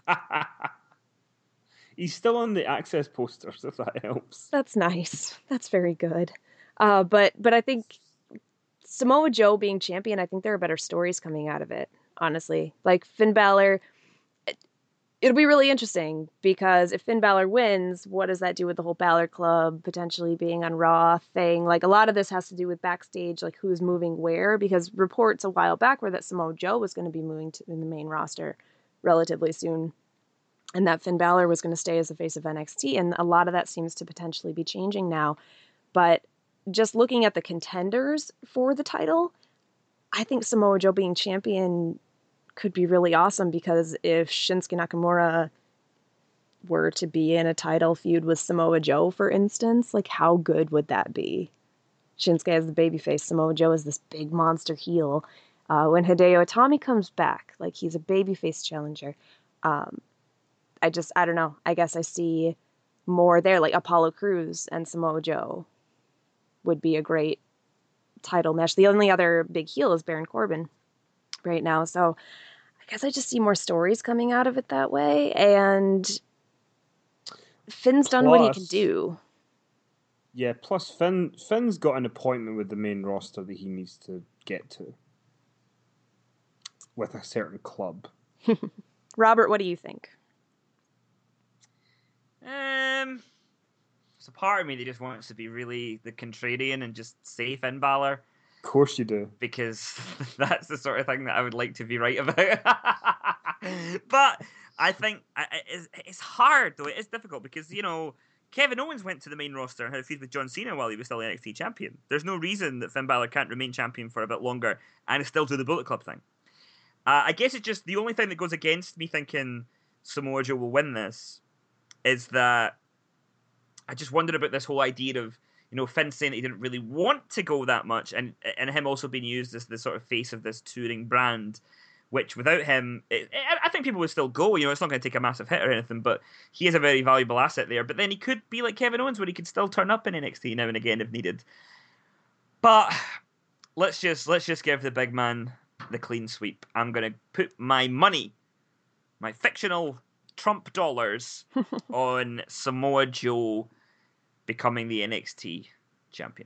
he's still on the Access posters, if that helps. That's nice. That's very good. Uh, but but I think Samoa Joe being champion, I think there are better stories coming out of it, honestly. Like Finn Balor, it, it'll be really interesting, because if Finn Balor wins, what does that do with the whole Balor Club potentially being on Raw thing? Like, a lot of this has to do with backstage, like who's moving where, because reports a while back were that Samoa Joe was going to be moving to in the main roster relatively soon, and that Finn Balor was going to stay as the face of N X T, and a lot of that seems to potentially be changing now. But just looking at the contenders for the title, I think Samoa Joe being champion could be really awesome, because if Shinsuke Nakamura were to be in a title feud with Samoa Joe, for instance, like, how good would that be? Shinsuke as the babyface, Samoa Joe as this big monster heel. Uh, when Hideo Itami comes back, like, he's a babyface challenger. Um, I just, I don't know. I guess I see more there. Like, Apollo Crews and Samoa Joe would be a great title match. The only other big heel is Baron Corbin right now. So I guess I just see more stories coming out of it that way. And Finn's done plus, what he can do. Yeah, plus Finn, Finn's got an appointment with the main roster that he needs to get to, with a certain club. Robert, what do you think? Um, it's a part of me that just wants to be really the contrarian and just say Finn Balor. Of course you do. Because that's the sort of thing that I would like to be right about. But I think it's, it's hard, though. It is difficult because, you know, Kevin Owens went to the main roster and had a feud with John Cena while he was still the N X T champion. There's no reason that Finn Balor can't remain champion for a bit longer and still do the Bullet Club thing. Uh, I guess it's just the only thing that goes against me thinking Samoa Joe will win this is that I just wondered about this whole idea of, you know, Finn saying that he didn't really want to go that much, and and him also being used as the sort of face of this touring brand, which without him, it, it, I think people would still go. You know, it's not going to take a massive hit or anything, but he is a very valuable asset there. But then he could be like Kevin Owens, where he could still turn up in N X T now and again if needed. But let's just let's just give the big man the clean sweep. I'm going to put my money, my fictional Trump dollars, on Samoa Joe becoming the N X T champion.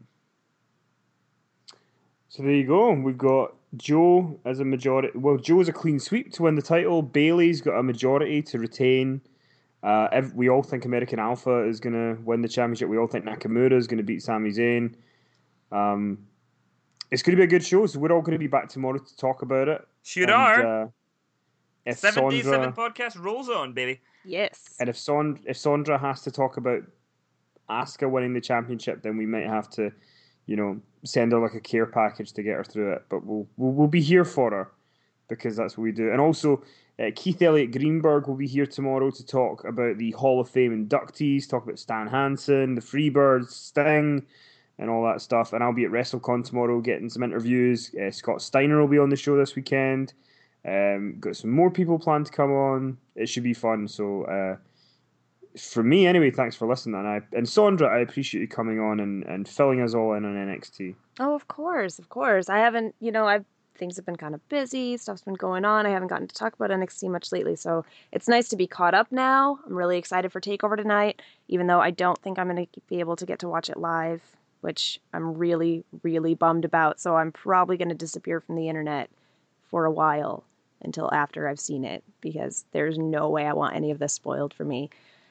So there you go. We've got Joe as a majority. Well, Joe's a clean sweep to win the title. Bayley's got a majority to retain. Uh, every, we all think American Alpha is going to win the championship. We all think Nakamura is going to beat Sami Zayn. Um, it's going to be a good show, so we're all going to be back tomorrow to talk about it. Sure and, are. Uh, if Seven Day Sondra, Seven podcast rolls on, baby. Yes. And if Sondra, if Sondra has to talk about Asuka winning the championship, then we might have to, you know, send her like a care package to get her through it. But we'll we'll, we'll be here for her because that's what we do. And also, uh, Keith Elliott Greenberg will be here tomorrow to talk about the Hall of Fame inductees, talk about Stan Hansen, the Freebirds, Sting, and all that stuff. And I'll be at WrestleCon tomorrow getting some interviews. Uh, Scott Steiner will be on the show this weekend. Um, got some more people planned to come on. It should be fun. So, uh, for me, anyway, thanks for listening. And, I, and Sondra, I appreciate you coming on and, and filling us all in on N X T. Oh, of course, of course. I haven't, you know, I've things have been kind of busy. Stuff's been going on. I haven't gotten to talk about N X T much lately. So it's nice to be caught up now. I'm really excited for TakeOver tonight, even though I don't think I'm going to be able to get to watch it live, which I'm really, really bummed about. So I'm probably going to disappear from the internet for a while until after I've seen it, because there's no way I want any of this spoiled for me.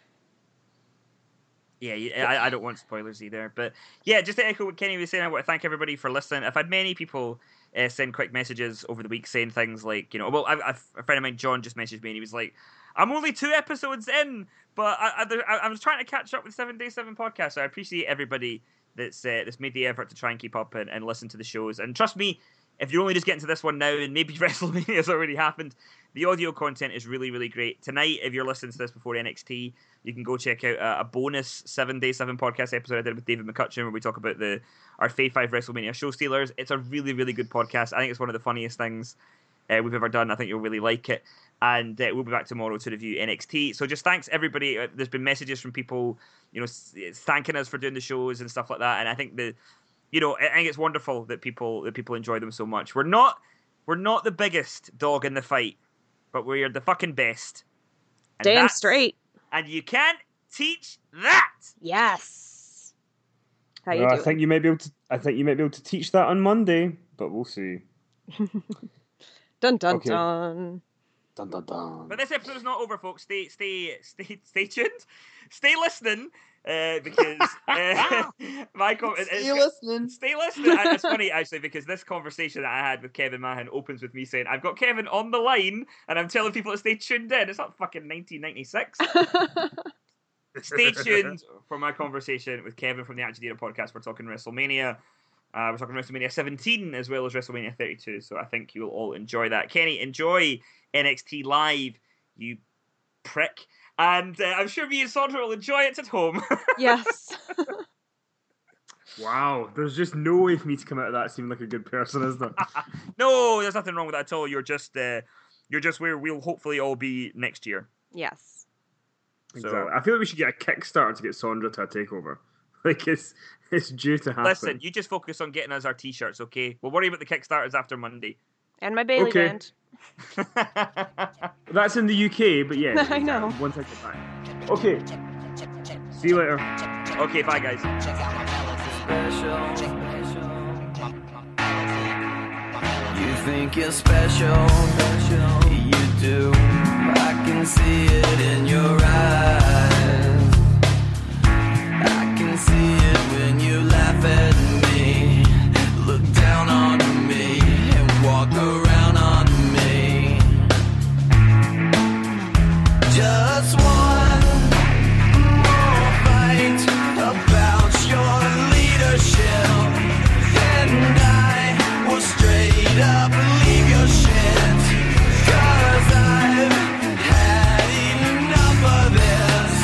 Yeah, I, I don't want spoilers either. But yeah, just to echo what Kenny was saying, I want to thank everybody for listening. I've had many people uh, send quick messages over the week saying things like, you know, well, I, I've, a friend of mine, John, just messaged me and he was like, I'm only two episodes in, but I, I, I was trying to catch up with Seven Day Seven podcast. So I appreciate everybody that's uh, that's made the effort to try and keep up and, and listen to the shows. And trust me, if you're only just getting to this one now and maybe WrestleMania has already happened, the audio content is really, really great. Tonight, if you're listening to this before N X T, you can go check out a, a bonus Seven Day Seven podcast episode I did with David McCutcheon where we talk about the our Fave five WrestleMania show stealers. It's a really, really good podcast. I think it's one of the funniest things uh, we've ever done. I think you'll really like it. And uh, we'll be back tomorrow to review N X T. So just thanks, everybody. Uh, there's been messages from people, you know, s- thanking us for doing the shows and stuff like that. And I think the... You know, I think it's wonderful that people that people enjoy them so much. We're not we're not the biggest dog in the fight, but we're the fucking best. And Damn straight. And you can't teach that. Yes. How you well, doing? I think you may be able to. I think you might be able to teach that on Monday, but we'll see. Dun dun Okay. dun. Dun dun dun. But this episode's not over, folks. Stay stay stay stay tuned. Stay listening. Uh, because uh, my com- Stay listening. Stay listening. And it's funny actually because this conversation that I had with Kevin Mahan opens with me saying I've got Kevin on the line and I'm telling people to stay tuned in. It's not fucking nineteen ninety-six. Stay tuned for my conversation with Kevin from the Agitator podcast. We're talking WrestleMania. Uh, we're talking WrestleMania seventeen as well as WrestleMania thirty-two. So I think you'll all enjoy that. Kenny, enjoy N X T Live, you prick. And uh, I'm sure me and Sondra will enjoy it at home. Yes. Wow, there's just no way for me to come out of that seeming like a good person, is there? No, there's nothing wrong with that at all. You're just, uh, you're just where we'll hopefully all be next year. Yes. So- Exactly. I feel like we should get a Kickstarter to get Sondra to a takeover. Like it's it's due to happen. Listen, you just focus on getting us our t-shirts, okay? We'll worry about the Kickstarters after Monday. And my Bailey Okay. band. That's in the U K, but yeah. I know. Once I get back. Okay. See you later. Okay, bye guys. You think you're special, you do. I can see it in your eyes. I can see it when you laugh at me, look down on me, and walk around on me. Just one more fight about your leadership, and I will straight up leave your shit. Cause I've had enough of this.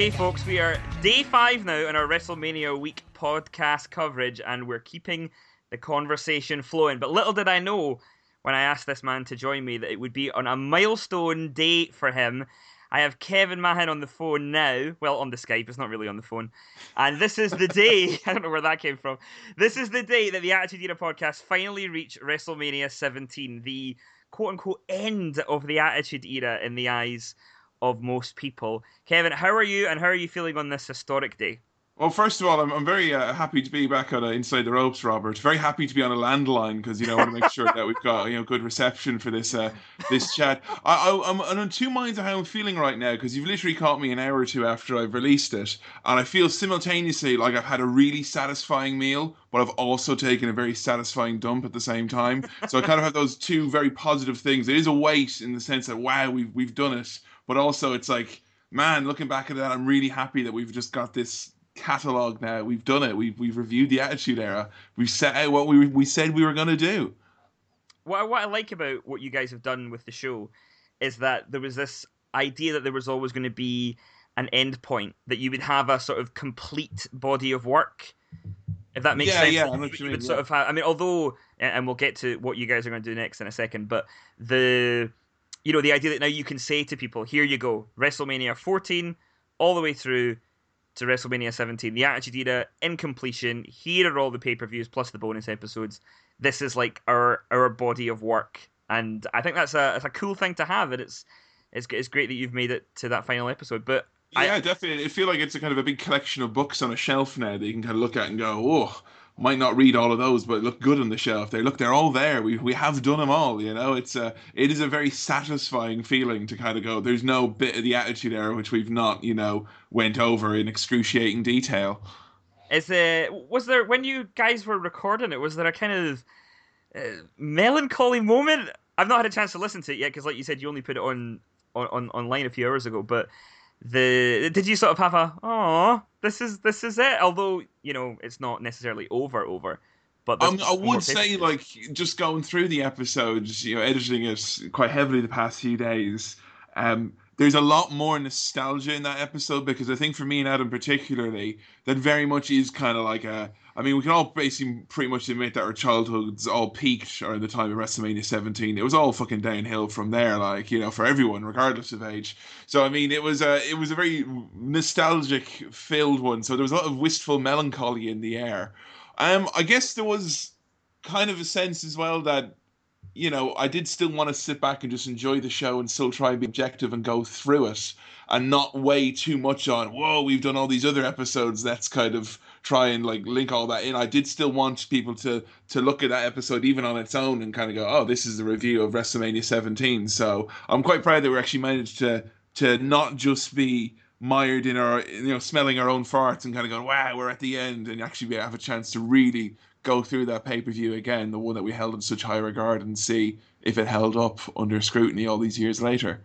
Okay, folks, we are day five now in our WrestleMania week podcast coverage, and we're keeping the conversation flowing. But little did I know when I asked this man to join me that it would be on a milestone day for him. I have Kevin Mahan on the phone now. Well, on the Skype, it's not really on the phone. And this is the day, I don't know where that came from. This is the day that the Attitude Era podcast finally reached WrestleMania seventeen, the quote-unquote end of the Attitude Era in the eyes of most people. Kevin, how are you, and how are you feeling on this historic day? Well, first of all, I'm, I'm very uh, happy to be back on uh, Inside the Ropes, Robert. Very happy to be on a landline because, you know, I want to make sure that we've got, you know, good reception for this uh, this chat. I, I, I'm, I'm on two minds of how I'm feeling right now because you've literally caught me an hour or two after I've released it, and I feel simultaneously like I've had a really satisfying meal, but I've also taken a very satisfying dump at the same time. So I kind of have those two very positive things. It is a weight in the sense that, wow, we've we've done it, but also it's like, man, looking back at that, I'm really happy that we've just got this catalog now. We've done it. We've we've reviewed the Attitude Era. We've set out what we we said we were going to do. What I, what I like about what you guys have done with the show is that there was this idea that there was always going to be an end point, that you would have a sort of complete body of work. If that makes yeah, sense. Yeah, like, I know you, what you you mean, would sort yeah. of have, I mean, although, and we'll get to what you guys are going to do next in a second, but the, you know, the idea that now you can say to people, here you go, WrestleMania fourteen, all the way through to WrestleMania seventeen, the Attitude Era in completion. Here are all the pay-per-views plus the bonus episodes. This is like our our body of work, and I think that's a that's a cool thing to have. And it's it's it's great that you've made it to that final episode. But Yeah, I, definitely. I feel like it's a kind of a big collection of books on a shelf now that you can kind of look at and go, oh, might not read all of those, but look good on the shelf. They look, they're all there. We we have done them all. You know, it's a it is a very satisfying feeling to kind of go, there's no bit of the Attitude Era which we've not, you know, went over in excruciating detail. Is there, was there, when you guys were recording it, was there a kind of uh, melancholy moment? I've not had a chance to listen to it yet because, like you said, you only put it on, on, on online a few hours ago. But the did you sort of have a, oh, this is this is it? Although, you know, it's not necessarily over over. But Um, I more would say, pay-per-views. like, just going through the episodes, you know, editing it quite heavily the past few days, um, there's a lot more nostalgia in that episode because I think for me and Adam particularly, that very much is kind of like a, I mean, we can all basically pretty much admit that our childhoods all peaked around the time of WrestleMania seventeen. It was all fucking downhill from there, like, you know, for everyone, regardless of age. So, I mean, it was a, it was a very nostalgic filled one. So there was a lot of wistful melancholy in the air. Um, I guess there was kind of a sense as well that, you know, I did still want to sit back and just enjoy the show and still try and be objective and go through it and not weigh too much on, whoa, we've done all these other episodes. Let's kind of try and like link all that in. I did still want people to to look at that episode even on its own and kind of go, oh, this is a review of WrestleMania seventeen. So I'm quite proud that we actually managed to to not just be mired in our, you know, smelling our own farts and kind of going, wow, we're at the end, and actually be, have a chance to really go through that pay-per-view again, the one that we held in such high regard, and see if it held up under scrutiny all these years later.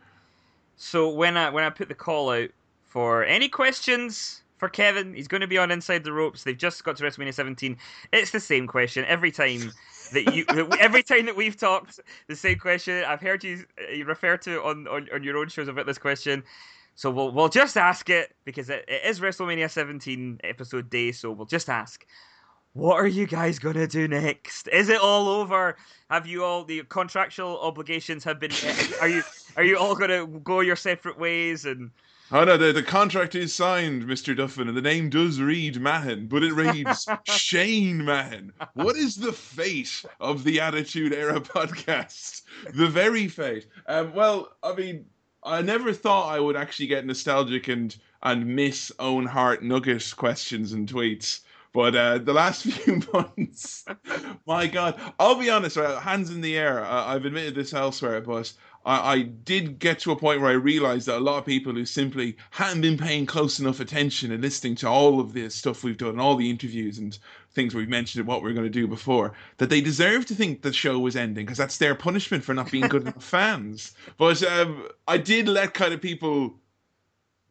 So when I when I put the call out for any questions for Kevin, he's going to be on Inside the Ropes. They've just got to WrestleMania seventeen. It's the same question every time that you every time that we've talked. The same question. I've heard you, you refer to it on, on on your own shows about this question. So we'll we'll just ask it because it, it is WrestleMania seventeen episode day. So we'll just ask, what are you guys gonna do next? Is it all over? Have you all, the contractual obligations have been? Are you are you all gonna go your separate ways? And Oh no, the, the contract is signed, Mister Duffin, and the name does read Mahan, but it reads Shane Mahan. What is the fate of the Attitude Era podcast? The very fate. Um, well, I mean, I never thought I would actually get nostalgic and and miss Owen Hart Nugget questions and tweets. But uh, the last few months, my God, I'll be honest, right, hands in the air. Uh, I've admitted this elsewhere, but I, I did get to a point where I realized that a lot of people who simply hadn't been paying close enough attention and listening to all of the stuff we've done, all the interviews and things we've mentioned and what we we're going to do before, that they deserve to think the show was ending because that's their punishment for not being good enough fans. But um, I did let kind of people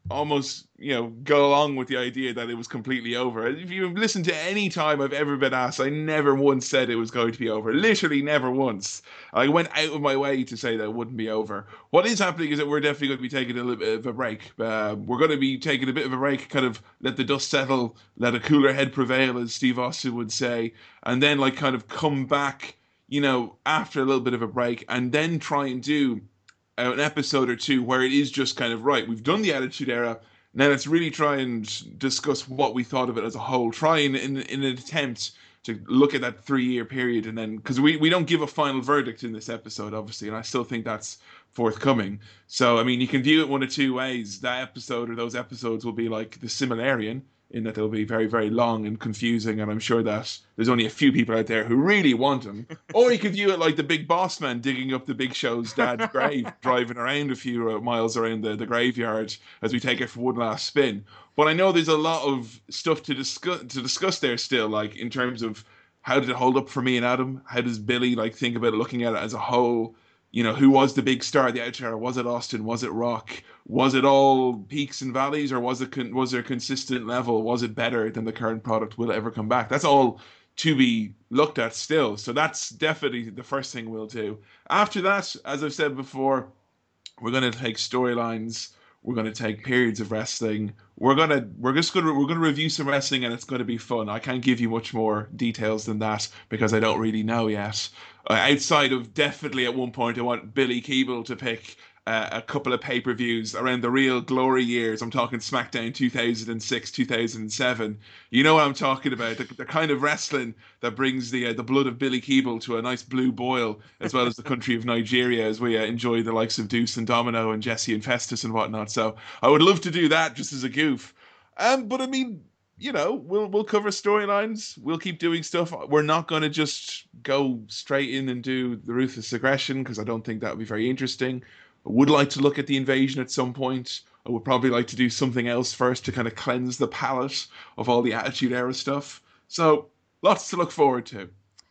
almost, you know, go along with the idea that it was completely over. If you've listened to any time I've ever been asked, I never once said it was going to be over. Literally never once. I went out of my way to say that it wouldn't be over. What is happening is that we're definitely going to be taking a little bit of a break. Uh, we're going to be taking a bit of a break, kind of let the dust settle, let a cooler head prevail, as Steve Austin would say, and then like kind of come back, you know, after a little bit of a break, and then try and do an episode or two where it is just kind of, right, we've done the Attitude Era, now let's really try and discuss what we thought of it as a whole, try and in, in an attempt to look at that three-year period, and then, because we, we don't give a final verdict in this episode, obviously, and I still think that's forthcoming. So, I mean, you can view it one of two ways. That episode or those episodes will be like the Similarian, in that they'll be very, very long and confusing, and I'm sure that there's only a few people out there who really want them. Or you could view it like the Big Boss Man digging up the Big Show's dad's grave, driving around a few miles around the, the graveyard as we take it for one last spin. But I know there's a lot of stuff to discuss to discuss there still, like in terms of how did it hold up for me and Adam? How does Billy like think about looking at it as a whole? You know, who was the big star of the Attitude Era? Was it Austin? Was it Rock? Was it all peaks and valleys, or was it con- was there a consistent level? Was it better than the current product? Will it ever come back? That's all to be looked at still. So that's definitely the first thing we'll do. After that, as I've said before, we're going to take storylines. We're going to take periods of wrestling. We're gonna we're just gonna we're gonna review some wrestling, and it's going to be fun. I can't give you much more details than that because I don't really know yet. Uh, outside of definitely at one point, I want Billy Keeble to pick uh, a couple of pay-per-views around the real glory years. I'm talking SmackDown two thousand six, two thousand seven. You know what I'm talking about. The, the kind of wrestling that brings the uh, the blood of Billy Keeble to a nice blue boil, as well as the country of Nigeria, as we uh, enjoy the likes of Deuce and Domino and Jesse and Festus and whatnot. So I would love to do that just as a goof. Um, but I mean, you know, we'll we'll cover storylines. We'll keep doing stuff. We're not going to just go straight in and do the Ruthless Aggression because I don't think that would be very interesting. I would like to look at the Invasion at some point. I would probably like to do something else first to kind of cleanse the palate of all the Attitude Era stuff. So lots to look forward to.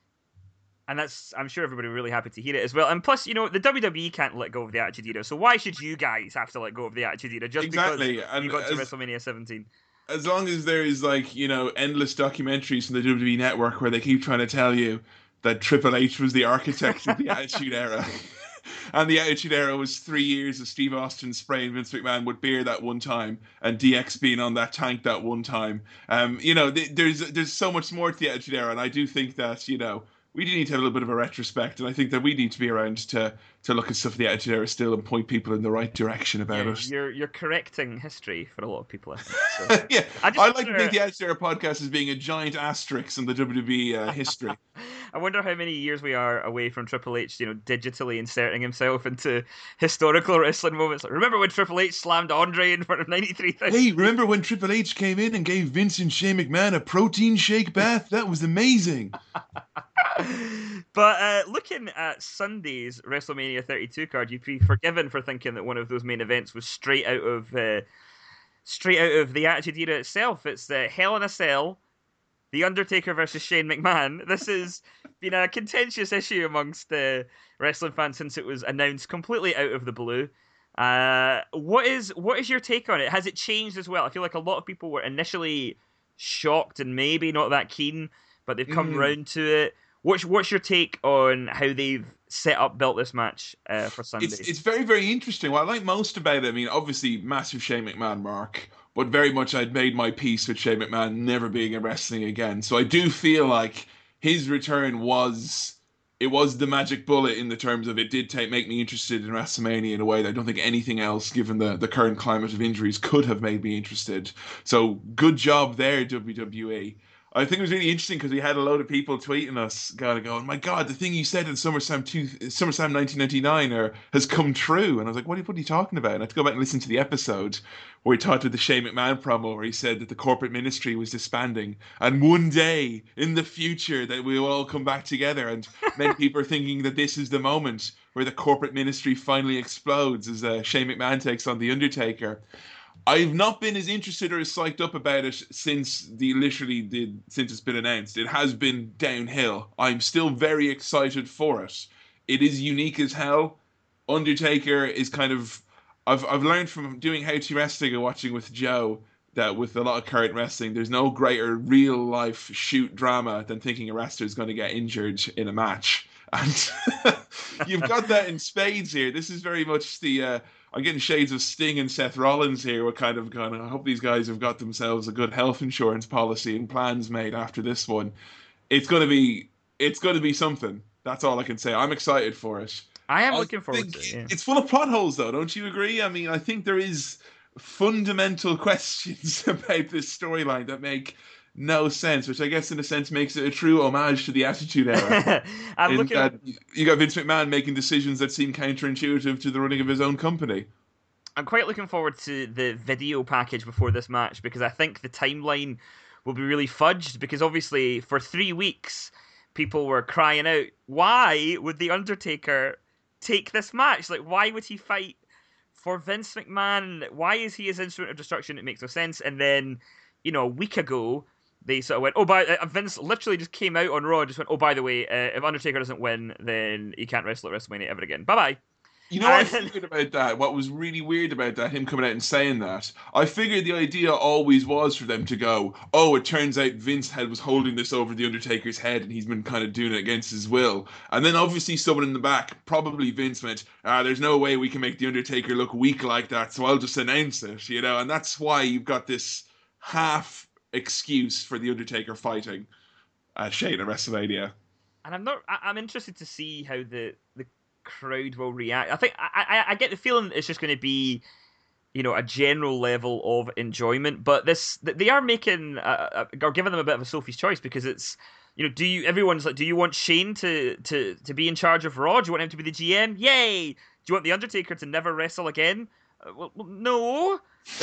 And that's, I'm sure everybody will be really happy to hear it as well. And plus, you know, the W W E can't let go of the Attitude Era, so why should you guys have to let go of the Attitude Era just exactly. because and you got to as, WrestleMania seventeen? As long as there is, like, you know, endless documentaries from the W W E Network where they keep trying to tell you that Triple H was the architect of the Attitude Era. And the Attitude Era was three years of Steve Austin spraying Vince McMahon with beer that one time, and D X being on that tank that one time. Um, you know, th- there's there's so much more to the Attitude Era, and I do think that, you know, we do need to have a little bit of a retrospect, and I think that we need to be around to to look at stuff of the Attitude Era still and point people in the right direction about yeah, it. You're you're correcting history for a lot of people, I think. So. yeah, I, I like to think the Attitude Era podcast as being a giant asterisk in the W W E uh, history. I wonder how many years we are away from Triple H, you know, digitally inserting himself into historical wrestling moments. Like, remember when Triple H slammed Andre in front of ninety-three thousand? Hey, remember when Triple H came in and gave Vince and Shane McMahon a protein shake bath? That was amazing. But uh, looking at Sunday's WrestleMania thirty-two card, you'd be forgiven for thinking that one of those main events was straight out of uh, straight out of the Attitude Era itself. It's the Hell in a Cell, The Undertaker versus Shane McMahon. This has been a contentious issue amongst the wrestling fans since it was announced completely out of the blue. Uh, what is what is your take on it? Has it changed as well? I feel like a lot of people were initially shocked and maybe not that keen, but they've come Mm. round to it. What's what's your take on how they've set up, built this match uh, for Sunday? It's it's very, very interesting. What I like most about it, I mean, obviously, massive Shane McMahon mark, but very much I'd made my peace with Shane McMahon never being in wrestling again. So I do feel like his return was, it was the magic bullet in the terms of it did take make me interested in WrestleMania in a way that I don't think anything else, given the, the current climate of injuries, could have made me interested. So good job there, W W E. I think it was really interesting because we had a load of people tweeting us, kind of going, "My God, the thing you said in SummerSlam two, SummerSlam nineteen ninety-nine are, has come true." And I was like, "What are, you, what are you talking about?" And I had to go back and listen to the episode where he talked with the Shane McMahon promo, where he said that the corporate ministry was disbanding, and one day in the future that we will all come back together. And many people are thinking that this is the moment where the corporate ministry finally explodes as uh, Shane McMahon takes on the Undertaker. I've not been as interested or as psyched up about it since the literally did since it's been announced. It has been downhill. I'm still very excited for it. It is unique as hell. Undertaker is kind of, I've I've learned from doing How to Wrestling and watching with Joe that with a lot of current wrestling, there's no greater real life shoot drama than thinking a wrestler is going to get injured in a match. And you've got that in spades here. This is very much the uh, I'm getting shades of Sting and Seth Rollins here. We're kind of going, I hope these guys have got themselves a good health insurance policy and plans made after this one. It's going to be it's going to be something. That's all I can say. I'm excited for it. I am I looking forward think to it. Yeah. It's full of plot holes, though. Don't you agree? I mean, I think there is fundamental questions about this storyline that make no sense, which I guess in a sense makes it a true homage to the Attitude Era. I'm in looking. that you got Vince McMahon making decisions that seem counterintuitive to the running of his own company. I'm quite looking forward to the video package before this match because I think the timeline will be really fudged because obviously for three weeks people were crying out, why would The Undertaker take this match? Like, why would he fight for Vince McMahon? Why is he his instrument of destruction? It makes no sense. And then, you know, a week ago, they sort of went, oh, by uh, Vince literally just came out on Raw and just went, oh, by the way, uh, if Undertaker doesn't win, then he can't wrestle at WrestleMania ever again. Bye-bye. You know what I figured about that? What was really weird about that, him coming out and saying that? I figured the idea always was for them to go, oh, it turns out Vince had was holding this over The Undertaker's head and he's been kind of doing it against his will. And then obviously someone in the back, probably Vince, went, ah, there's no way we can make The Undertaker look weak like that, so I'll just announce it, you know? And that's why you've got this half excuse for The Undertaker fighting uh, Shane at WrestleMania. And I'm not. I, I'm interested to see how the the crowd will react. I think I, I, I get the feeling it's just going to be, you know, a general level of enjoyment. But this, they are making, a, a, or giving them a bit of a Sophie's choice because it's, you know, do you? Everyone's like, do you want Shane to to to be in charge of Raw? Do you want him to be the G M? Yay! Do you want the Undertaker to never wrestle again? Uh, well, well, no.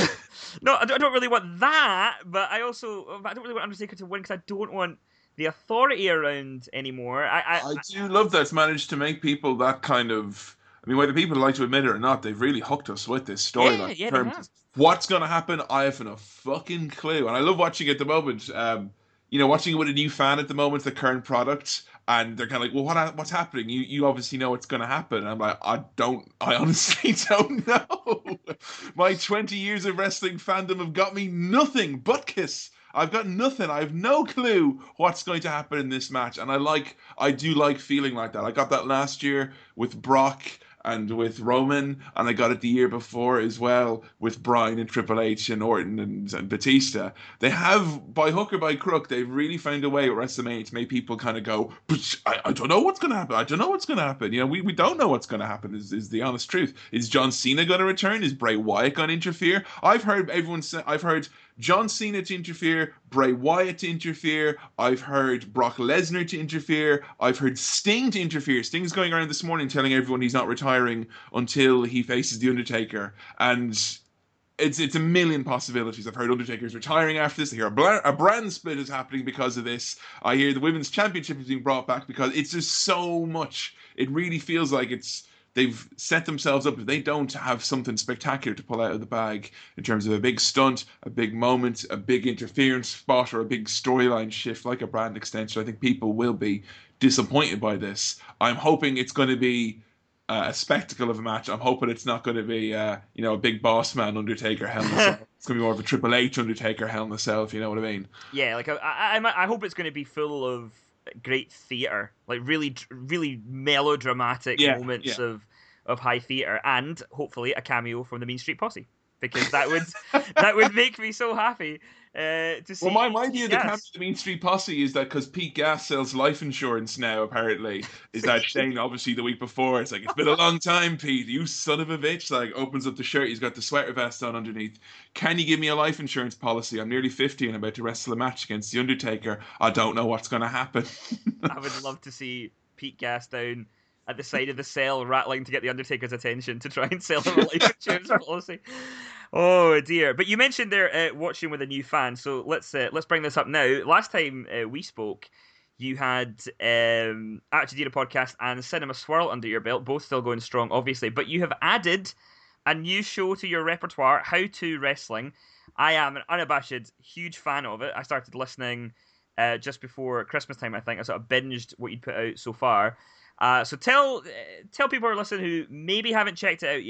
No, I don't, I don't really want that. But I also, I don't really want Undertaker to win because I don't want the authority around anymore. I, I, I do love that it's managed to make people that kind of. I mean, whether people like to admit it or not, they've really hooked us with this storyline. Yeah, yeah, in they terms have. of what's going to happen, I haven't a fucking clue. And I love watching it at the moment. Um, you know, watching it with a new fan at the moment, the current product, and they're kind of like, well, what what's happening? You you obviously know what's going to happen. And I'm like, I don't, I honestly don't know. My twenty years of wrestling fandom have got me nothing but kiss. I've got nothing. I have no clue what's going to happen in this match. And I like, I do like feeling like that. I got that last year with Brock and with Roman, and I got it the year before as well with Bryan and Triple H and Orton and, and Batista. They have, by hook or by crook, they've really found a way at WrestleMania to make people kind of go, but I, I don't know what's going to happen. I don't know what's going to happen. You know, we, we don't know what's going to happen is, is the honest truth. Is John Cena going to return? Is Bray Wyatt going to interfere? I've heard everyone say, I've heard John Cena to interfere, Bray Wyatt to interfere, I've heard Brock Lesnar to interfere, I've heard Sting to interfere. Sting's going around this morning telling everyone he's not retiring until he faces The Undertaker. And it's it's a million possibilities. I've heard Undertaker's retiring after this. I hear a, bla- a brand split is happening because of this. I hear the Women's Championship is being brought back because it's just so much. It really feels like it's they've set themselves up. If they don't have something spectacular to pull out of the bag in terms of a big stunt, a big moment, a big interference spot, or a big storyline shift like a brand extension, I think people will be disappointed by this. I'm hoping it's going to be uh, a spectacle of a match. I'm hoping it's not going to be, uh, you know, a big boss man Undertaker Hell in a Cell. It's going to be more of a Triple H Undertaker Hell in a Cell, if you know what I mean. Yeah, like I, I, I hope it's going to be full of great theater, like really, really melodramatic Yeah, moments yeah. of of high theater, and hopefully a cameo from the Mean Street Posse, because that would that would make me so happy uh, to see. Well, my, my idea of the Gas. camp of the Mean Street Posse is that because Pete Gas sells life insurance now, apparently, is that Shane, obviously, the week before, it's like, it's been a long time, Pete, you son of a bitch, like, opens up the shirt, he's got the sweater vest on underneath. Can you give me a life insurance policy? I'm nearly fifty and I'm about to wrestle a match against The Undertaker. I don't know what's going to happen. I would love to see Pete Gas down at the side of the cell, rattling to get the Undertaker's attention to try and sell him a life insurance policy. Oh dear! But you mentioned there uh, watching with a new fan, so let's uh, let's bring this up now. Last time uh, we spoke, you had um, Attitude Era podcast and Cinema Swirl under your belt, both still going strong, obviously. But you have added a new show to your repertoire, How to Wrestling. I am an unabashed huge fan of it. I started listening uh, just before Christmas time, I think. I sort of binged what you'd put out so far. Uh, so tell uh, tell people who are listening who maybe haven't checked it out yet,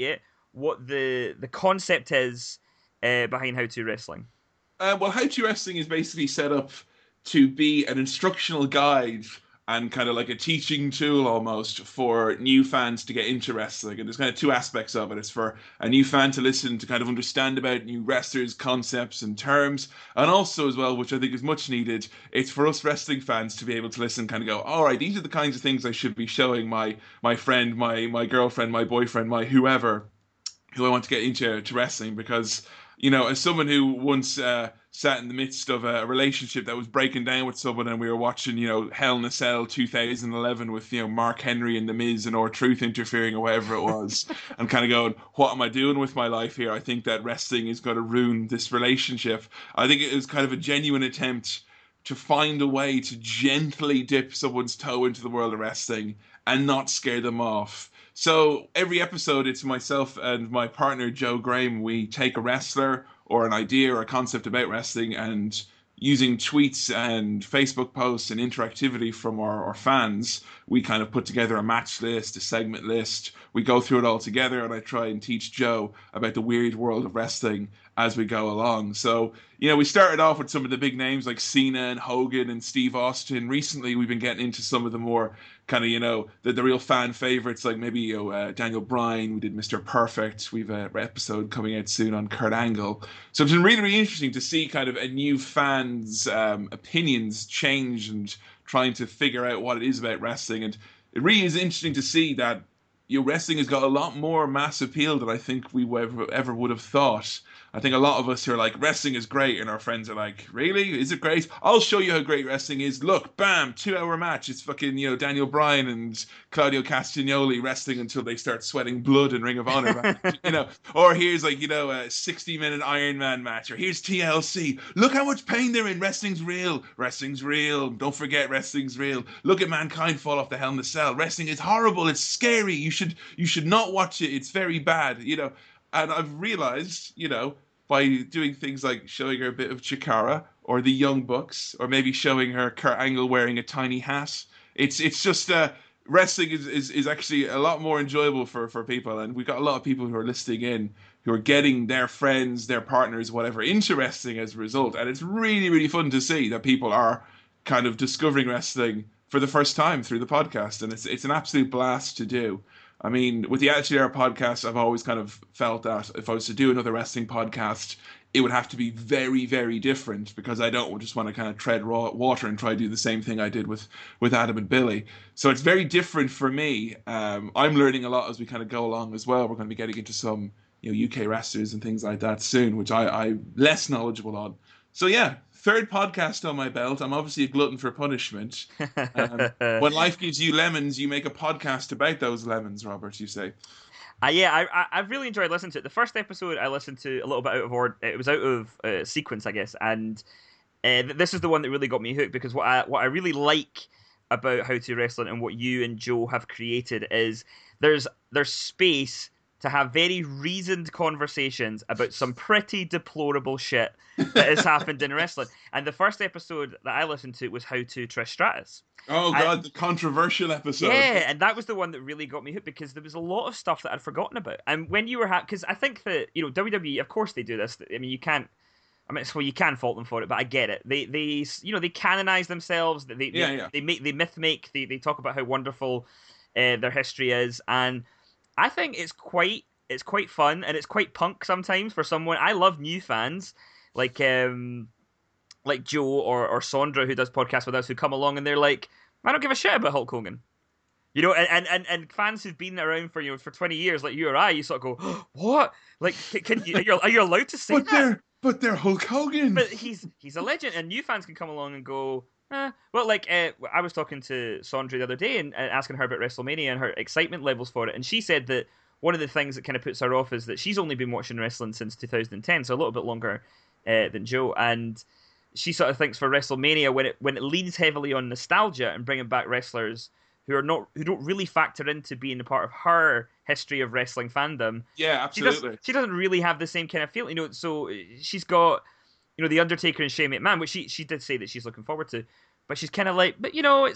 what the the concept is uh, behind How To Wrestling. Uh, well, How To Wrestling is basically set up to be an instructional guide and kind of like a teaching tool almost for new fans to get into wrestling. And there's kind of two aspects of it. It's for a new fan to listen to kind of understand about new wrestlers, concepts and terms. And also as well, which I think is much needed, it's for us wrestling fans to be able to listen, kind of go, all right, these are the kinds of things I should be showing my my friend, my my girlfriend, my boyfriend, my whoever, who I want to get into to wrestling. Because, you know, as someone who once uh, sat in the midst of a relationship that was breaking down with someone, and we were watching, you know, Hell in a Cell two thousand eleven with, you know, Mark Henry and The Miz and R-Truth interfering or whatever it was, and kind of going, what am I doing with my life here? I think that wrestling is going to ruin this relationship. I think it was kind of a genuine attempt to find a way to gently dip someone's toe into the world of wrestling and not scare them off. So every episode, it's myself and my partner, Joe Graham. We take a wrestler or an idea or a concept about wrestling, and using tweets and Facebook posts and interactivity from our, our fans, we kind of put together a match list, a segment list. We go through it all together, and I try and teach Joe about the weird world of wrestling as we go along. So, you know, we started off with some of the big names like Cena and Hogan and Steve Austin. Recently, we've been getting into some of the more kind of, you know, the, the real fan favorites, like maybe, you know, uh, Daniel Bryan. We did Mister Perfect. We've an episode coming out soon on Kurt Angle. So it's been really, really interesting to see kind of a new fan's um, opinions change and trying to figure out what it is about wrestling. And it really is interesting to see that, you know, wrestling has got a lot more mass appeal than I think we ever, ever would have thought. I think a lot of us who are like, wrestling is great, and our friends are like, really? Is it great? I'll show you how great wrestling is. Look, bam, two-hour match. It's fucking, you know, Daniel Bryan and Claudio Castagnoli wrestling until they start sweating blood in Ring of Honor. You know, or here's like, you know, a sixty-minute Iron Man match, or here's T L C. Look how much pain they're in. Wrestling's real. Wrestling's real. Don't forget, wrestling's real. Look at Mankind fall off the Hell in a Cell. Wrestling is horrible. It's scary. You should you should not watch it. It's very bad. You know. And I've realized, you know, by doing things like showing her a bit of Chikara or the Young Bucks, or maybe showing her Kurt Angle wearing a tiny hat, it's it's just uh, wrestling is, is, is actually a lot more enjoyable for, for people. And we've got a lot of people who are listening in who are getting their friends, their partners, whatever, into wrestling as a result. And it's really, really fun to see that people are kind of discovering wrestling for the first time through the podcast. And it's it's an absolute blast to do. I mean, with the Attitude Era podcast, I've always kind of felt that if I was to do another wrestling podcast, it would have to be very, very different, because I don't just want to kind of tread raw water and try to do the same thing I did with, with Adam and Billy. So it's very different for me. Um, I'm learning a lot as we kind of go along as well. We're going to be getting into some, you know, U K wrestlers and things like that soon, which I, I'm less knowledgeable on. So yeah, third podcast on my belt. I'm obviously a glutton for punishment. Um, when life gives you lemons, you make a podcast about those lemons, Robert, you say. Uh, yeah, I, I I've really enjoyed listening to it. The first episode I listened to a little bit out of order. It was out of uh, sequence, I guess, and uh, this is the one that really got me hooked, because what I what I really like about How To Wrestling and what you and Joe have created is there's there's space to have very reasoned conversations about some pretty deplorable shit that has happened in wrestling. And the first episode that I listened to was How To Trish Stratus. Oh, God, and, the controversial episode. Yeah, and that was the one that really got me hooked, because there was a lot of stuff that I'd forgotten about. And when you were... Because ha- I think that, you know, W W E, of course they do this. I mean, you can't... I mean, well, you can fault them for it, but I get it. They, they, you know, they canonize themselves. They, yeah, they, yeah. they make, they myth make. They, they talk about how wonderful uh, their history is, and I think it's quite it's quite fun, and it's quite punk sometimes for someone. I love new fans like um like Joe or or Sondra, who does podcasts with us, who come along and they're like, I don't give a shit about Hulk Hogan. You know, and, and, and fans who've been around for you know for twenty years, like you or I, you sort of go, oh, what? Like, can you are you, are you allowed to say but that? They're, but they're Hulk Hogan. But he's he's a legend, and new fans can come along and go, eh. Well, like uh, I was talking to Sondra the other day and uh, asking her about WrestleMania and her excitement levels for it, and she said that one of the things that kind of puts her off is that she's only been watching wrestling since two thousand ten, so a little bit longer uh, than Joe, and she sort of thinks for WrestleMania, when it when it leans heavily on nostalgia and bringing back wrestlers who are not who don't really factor into being a part of her history of wrestling fandom. Yeah, She absolutely. doesn't, she doesn't really have the same kind of feel, you know. So she's got, you know, The Undertaker and Shane McMahon, which she she did say that she's looking forward to, but she's kind of like, but you know, it's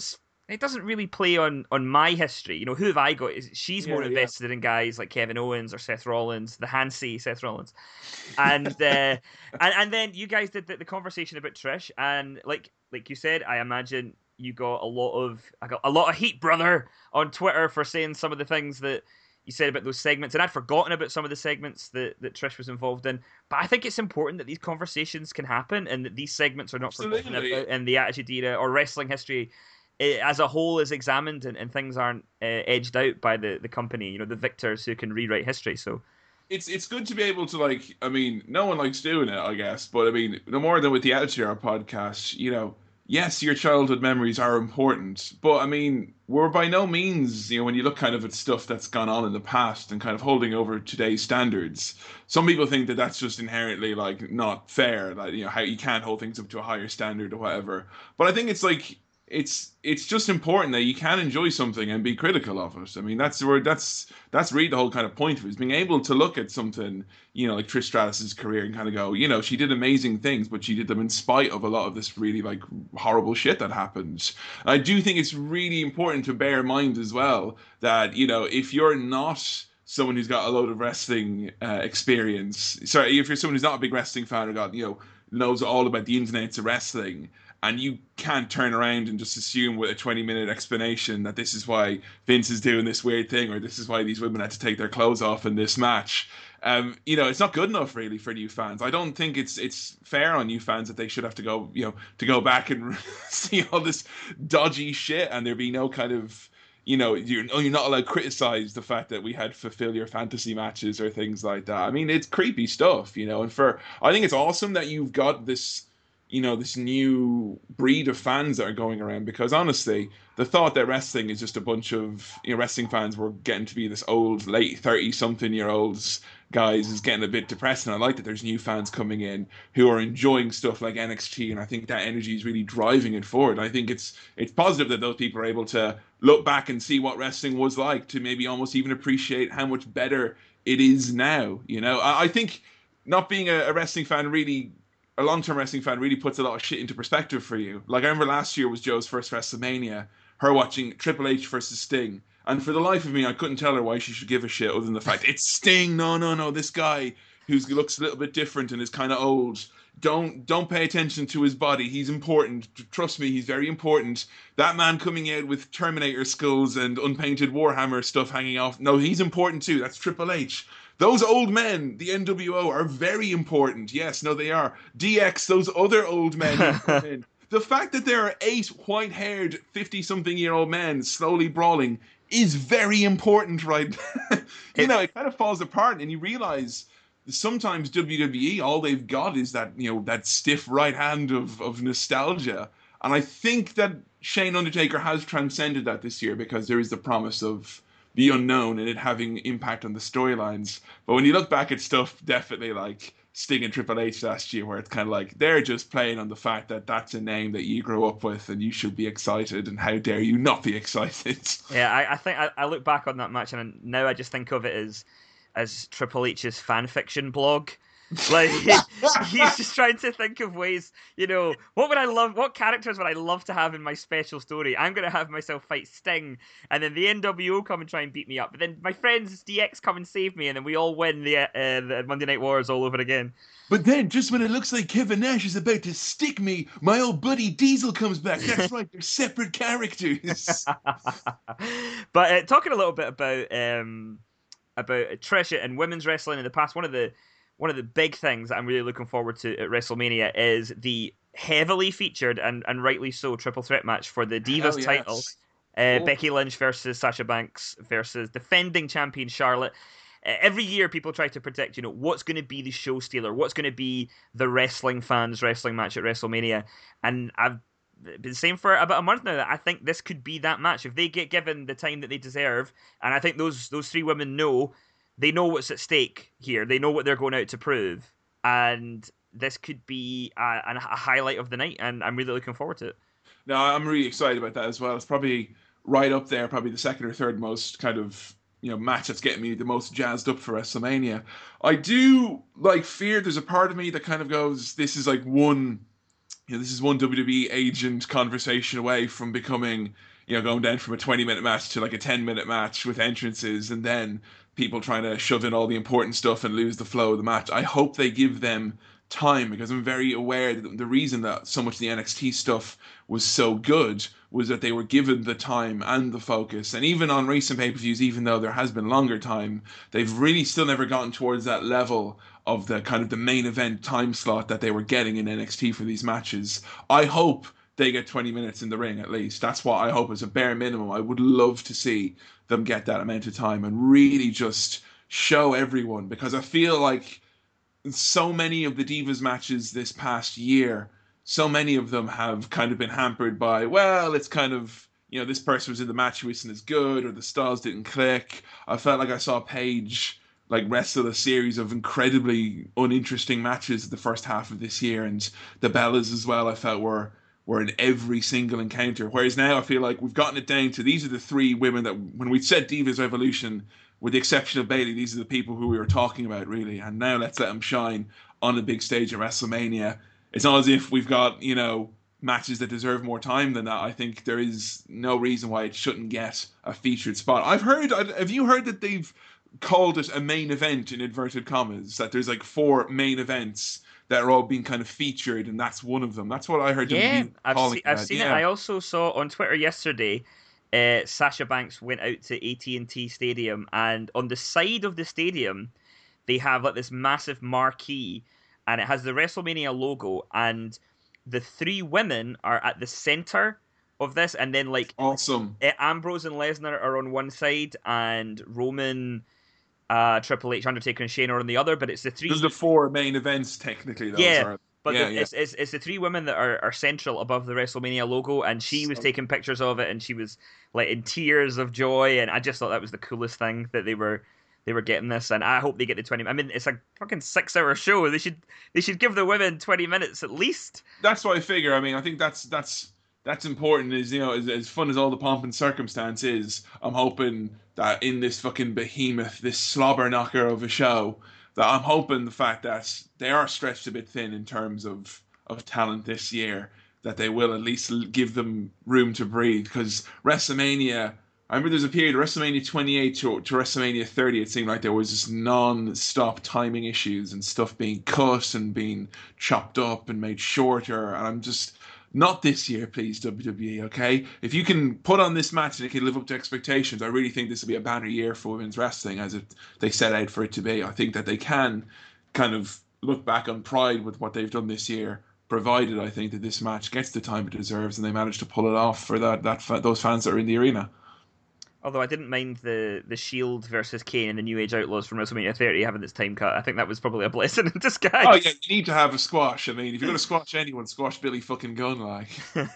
it doesn't really play on on my history. You know, who have I got? She's more Yeah, invested in guys like Kevin Owens or Seth Rollins, the Hansi Seth Rollins, and uh, and and then you guys did the, the conversation about Trish, and like like you said, I imagine you got a lot of I got a lot of heat, brother, on Twitter for saying some of the things that you said about those segments, and I'd forgotten about some of the segments that, that Trish was involved in. But I think it's important that these conversations can happen and that these segments are not Absolutely. forgotten about in the Attitude Era or wrestling history eh, as a whole is examined and, and things aren't uh, edged out by the, the company, you know, the victors who can rewrite history. So It's it's good to be able to, like, I mean, no one likes doing it, I guess, but I mean, no more than with the Attitude Era podcast, you know, yes, your childhood memories are important, but I mean, we're by no means, you know, when you look kind of at stuff that's gone on in the past and kind of holding over today's standards, some people think that that's just inherently, like, not fair, that, you know, how you can't hold things up to a higher standard or whatever. But I think it's like, it's it's just important that you can enjoy something and be critical of it. I mean, that's where that's that's really the whole kind of point of it, is being able to look at something, you know, like Trish Stratus's career and kind of go, you know, she did amazing things, but she did them in spite of a lot of this really, like, horrible shit that happened. I do think it's really important to bear in mind as well that, you know, if you're not someone who's got a load of wrestling uh, experience, sorry, if you're someone who's not a big wrestling fan or got, you know, knows all about the ins and outs of wrestling, and you can't turn around and just assume with a twenty minute explanation that this is why Vince is doing this weird thing, or this is why these women had to take their clothes off in this match. Um, you know, it's not good enough really for new fans. I don't think it's it's fair on new fans that they should have to go, you know, to go back and see all this dodgy shit and there be no kind of, you know, you're, you're not allowed to criticize the fact that we had fulfill your fantasy matches or things like that. I mean, it's creepy stuff, you know, and for, I think it's awesome that you've got this, you know, this new breed of fans that are going around, because honestly, the thought that wrestling is just a bunch of, you know, wrestling fans were getting to be this old, late thirty-something-year-olds guys is getting a bit depressing. I like that there's new fans coming in who are enjoying stuff like N X T, and I think that energy is really driving it forward. I think it's it's positive that those people are able to look back and see what wrestling was like, to maybe almost even appreciate how much better it is now. You know, I, I think not being a, a wrestling fan really... a long-term wrestling fan really puts a lot of shit into perspective for you. Like, I remember last year was Joe's first WrestleMania, her watching Triple H versus Sting. And for the life of me, I couldn't tell her why she should give a shit other than the fact, it's Sting, no, no, no, this guy who looks a little bit different and is kind of old. Don't don't pay attention to his body. He's important. Trust me, he's very important. That man coming out with Terminator skulls and unpainted Warhammer stuff hanging off. No, he's important too. That's Triple H. Those old men, the N W O, are very important. Yes, no, they are. D X, those other old men who come in. The fact that there are eight white-haired, fifty-something-year-old men slowly brawling is very important, right? you know, it kind of falls apart, and you realize sometimes W W E, all they've got is that, you know, that stiff right hand of, of nostalgia. And I think that Shane Undertaker has transcended that this year, because there is the promise of the unknown and it having impact on the storylines. But when you look back at stuff, definitely like Sting and Triple H last year, where it's kind of like they're just playing on the fact that that's a name that you grew up with and you should be excited, and how dare you not be excited. Yeah, I, I think I, I look back on that match and now I just think of it as as Triple H's fan fiction blog. Like, he, he's just trying to think of ways, you know, what would I love, what characters would I love to have in my special story? I'm going to have myself fight Sting, and then the N W O come and try and beat me up, but then my friends D X come and save me, and then we all win the, uh, the Monday Night Wars all over again. But then, just when it looks like Kevin Nash is about to stick me, my old buddy Diesel comes back. That's right, they're separate characters. But uh, talking a little bit about um, about Trish and women's wrestling in the past, one of the One of the big things that I'm really looking forward to at WrestleMania is the heavily featured, and, and rightly so, triple threat match for the Divas yes. title. Uh, Oh. Becky Lynch versus Sasha Banks versus defending champion Charlotte. Uh, every year people try to predict, you know, what's going to be the show stealer, what's going to be the wrestling fans' wrestling match at WrestleMania. And I've been saying for about a month now that I think this could be that match. If they get given the time that they deserve, and I think those those three women know, they know what's at stake here. They know what they're going out to prove. And this could be a, a highlight of the night, and I'm really looking forward to it. No, I'm really excited about that as well. It's probably right up there, probably the second or third most kind of, you know, match that's getting me the most jazzed up for WrestleMania. I do, like, fear there's a part of me that kind of goes, this is like one, you know, this is one W W E agent conversation away from becoming, you know, going down from a twenty minute match to like a ten minute match with entrances, and then people trying to shove in all the important stuff and lose the flow of the match. I hope they give them time, because I'm very aware that the reason that so much of the N X T stuff was so good was that they were given the time and the focus. And even on recent pay-per-views, even though there has been longer time, they've really still never gotten towards that level of the kind of the main event time slot that they were getting in N X T for these matches. I hope they get twenty minutes in the ring at least. That's what I hope as a bare minimum. I would love to see them get that amount of time and really just show everyone, because I feel like so many of the Divas matches this past year, so many of them have kind of been hampered by, well, it's kind of, you know, this person was in the match who isn't as good, or the styles didn't click. I felt like I saw Paige like wrestle a series of incredibly uninteresting matches the first half of this year, and the Bellas as well, I felt were were in every single encounter. Whereas now I feel like we've gotten it down to, these are the three women that, when we said Divas Revolution, with the exception of Bayley, these are the people who we were talking about, really. And now let's let them shine on the big stage at WrestleMania. It's not as if we've got, you know, matches that deserve more time than that. I think there is no reason why it shouldn't get a featured spot. I've heard, have you heard that they've called it a main event in inverted commas? That there's like four main events that are all being kind of featured, and that's one of them. That's what I heard. Yeah, them I've, calling see, I've that. seen Yeah. it. I also saw on Twitter yesterday, uh, Sasha Banks went out to A T and T Stadium, and on the side of the stadium, they have like this massive marquee, and it has the WrestleMania logo, and the three women are at the center of this, and then like Awesome. uh, Ambrose and Lesnar are on one side, and Roman, uh, Triple H, Undertaker, and Shane are on the other. But it's the three. There's the four main events technically. Those Yeah, are, but yeah, the, yeah. It's, it's it's the three women that are, are central above the WrestleMania logo, and she was So- taking pictures of it, and she was like in tears of joy, and I just thought that was the coolest thing that they were they were getting this, and I hope they get the twenty. I mean, it's a fucking six hour show. They should they should give the women twenty minutes at least. That's what I figure. I mean, I think that's that's that's important. Is, you know, as, as fun as all the pomp and circumstance is, I'm hoping that in this fucking behemoth, this slobber knocker of a show, that I'm hoping the fact that they are stretched a bit thin in terms of of talent this year, that they will at least give them room to breathe. Because WrestleMania, I remember there's a period, WrestleMania twenty-eight to, to WrestleMania thirty, it seemed like there was just non-stop timing issues and stuff being cut and being chopped up and made shorter. And I'm just, not this year, please, W W E, okay? If you can put on this match and it can live up to expectations, I really think this will be a banner year for women's wrestling as it, they set out for it to be. I think that they can kind of look back on pride with what they've done this year, provided I think that this match gets the time it deserves and they manage to pull it off for that that those fans that are in the arena. Although I didn't mind the the Shield versus Kane and the New Age Outlaws from WrestleMania thirty having this time cut. I think that was probably a blessing in disguise. Oh yeah, you need to have a squash. I mean, if you're going to squash anyone, squash Billy fucking Gunn, like.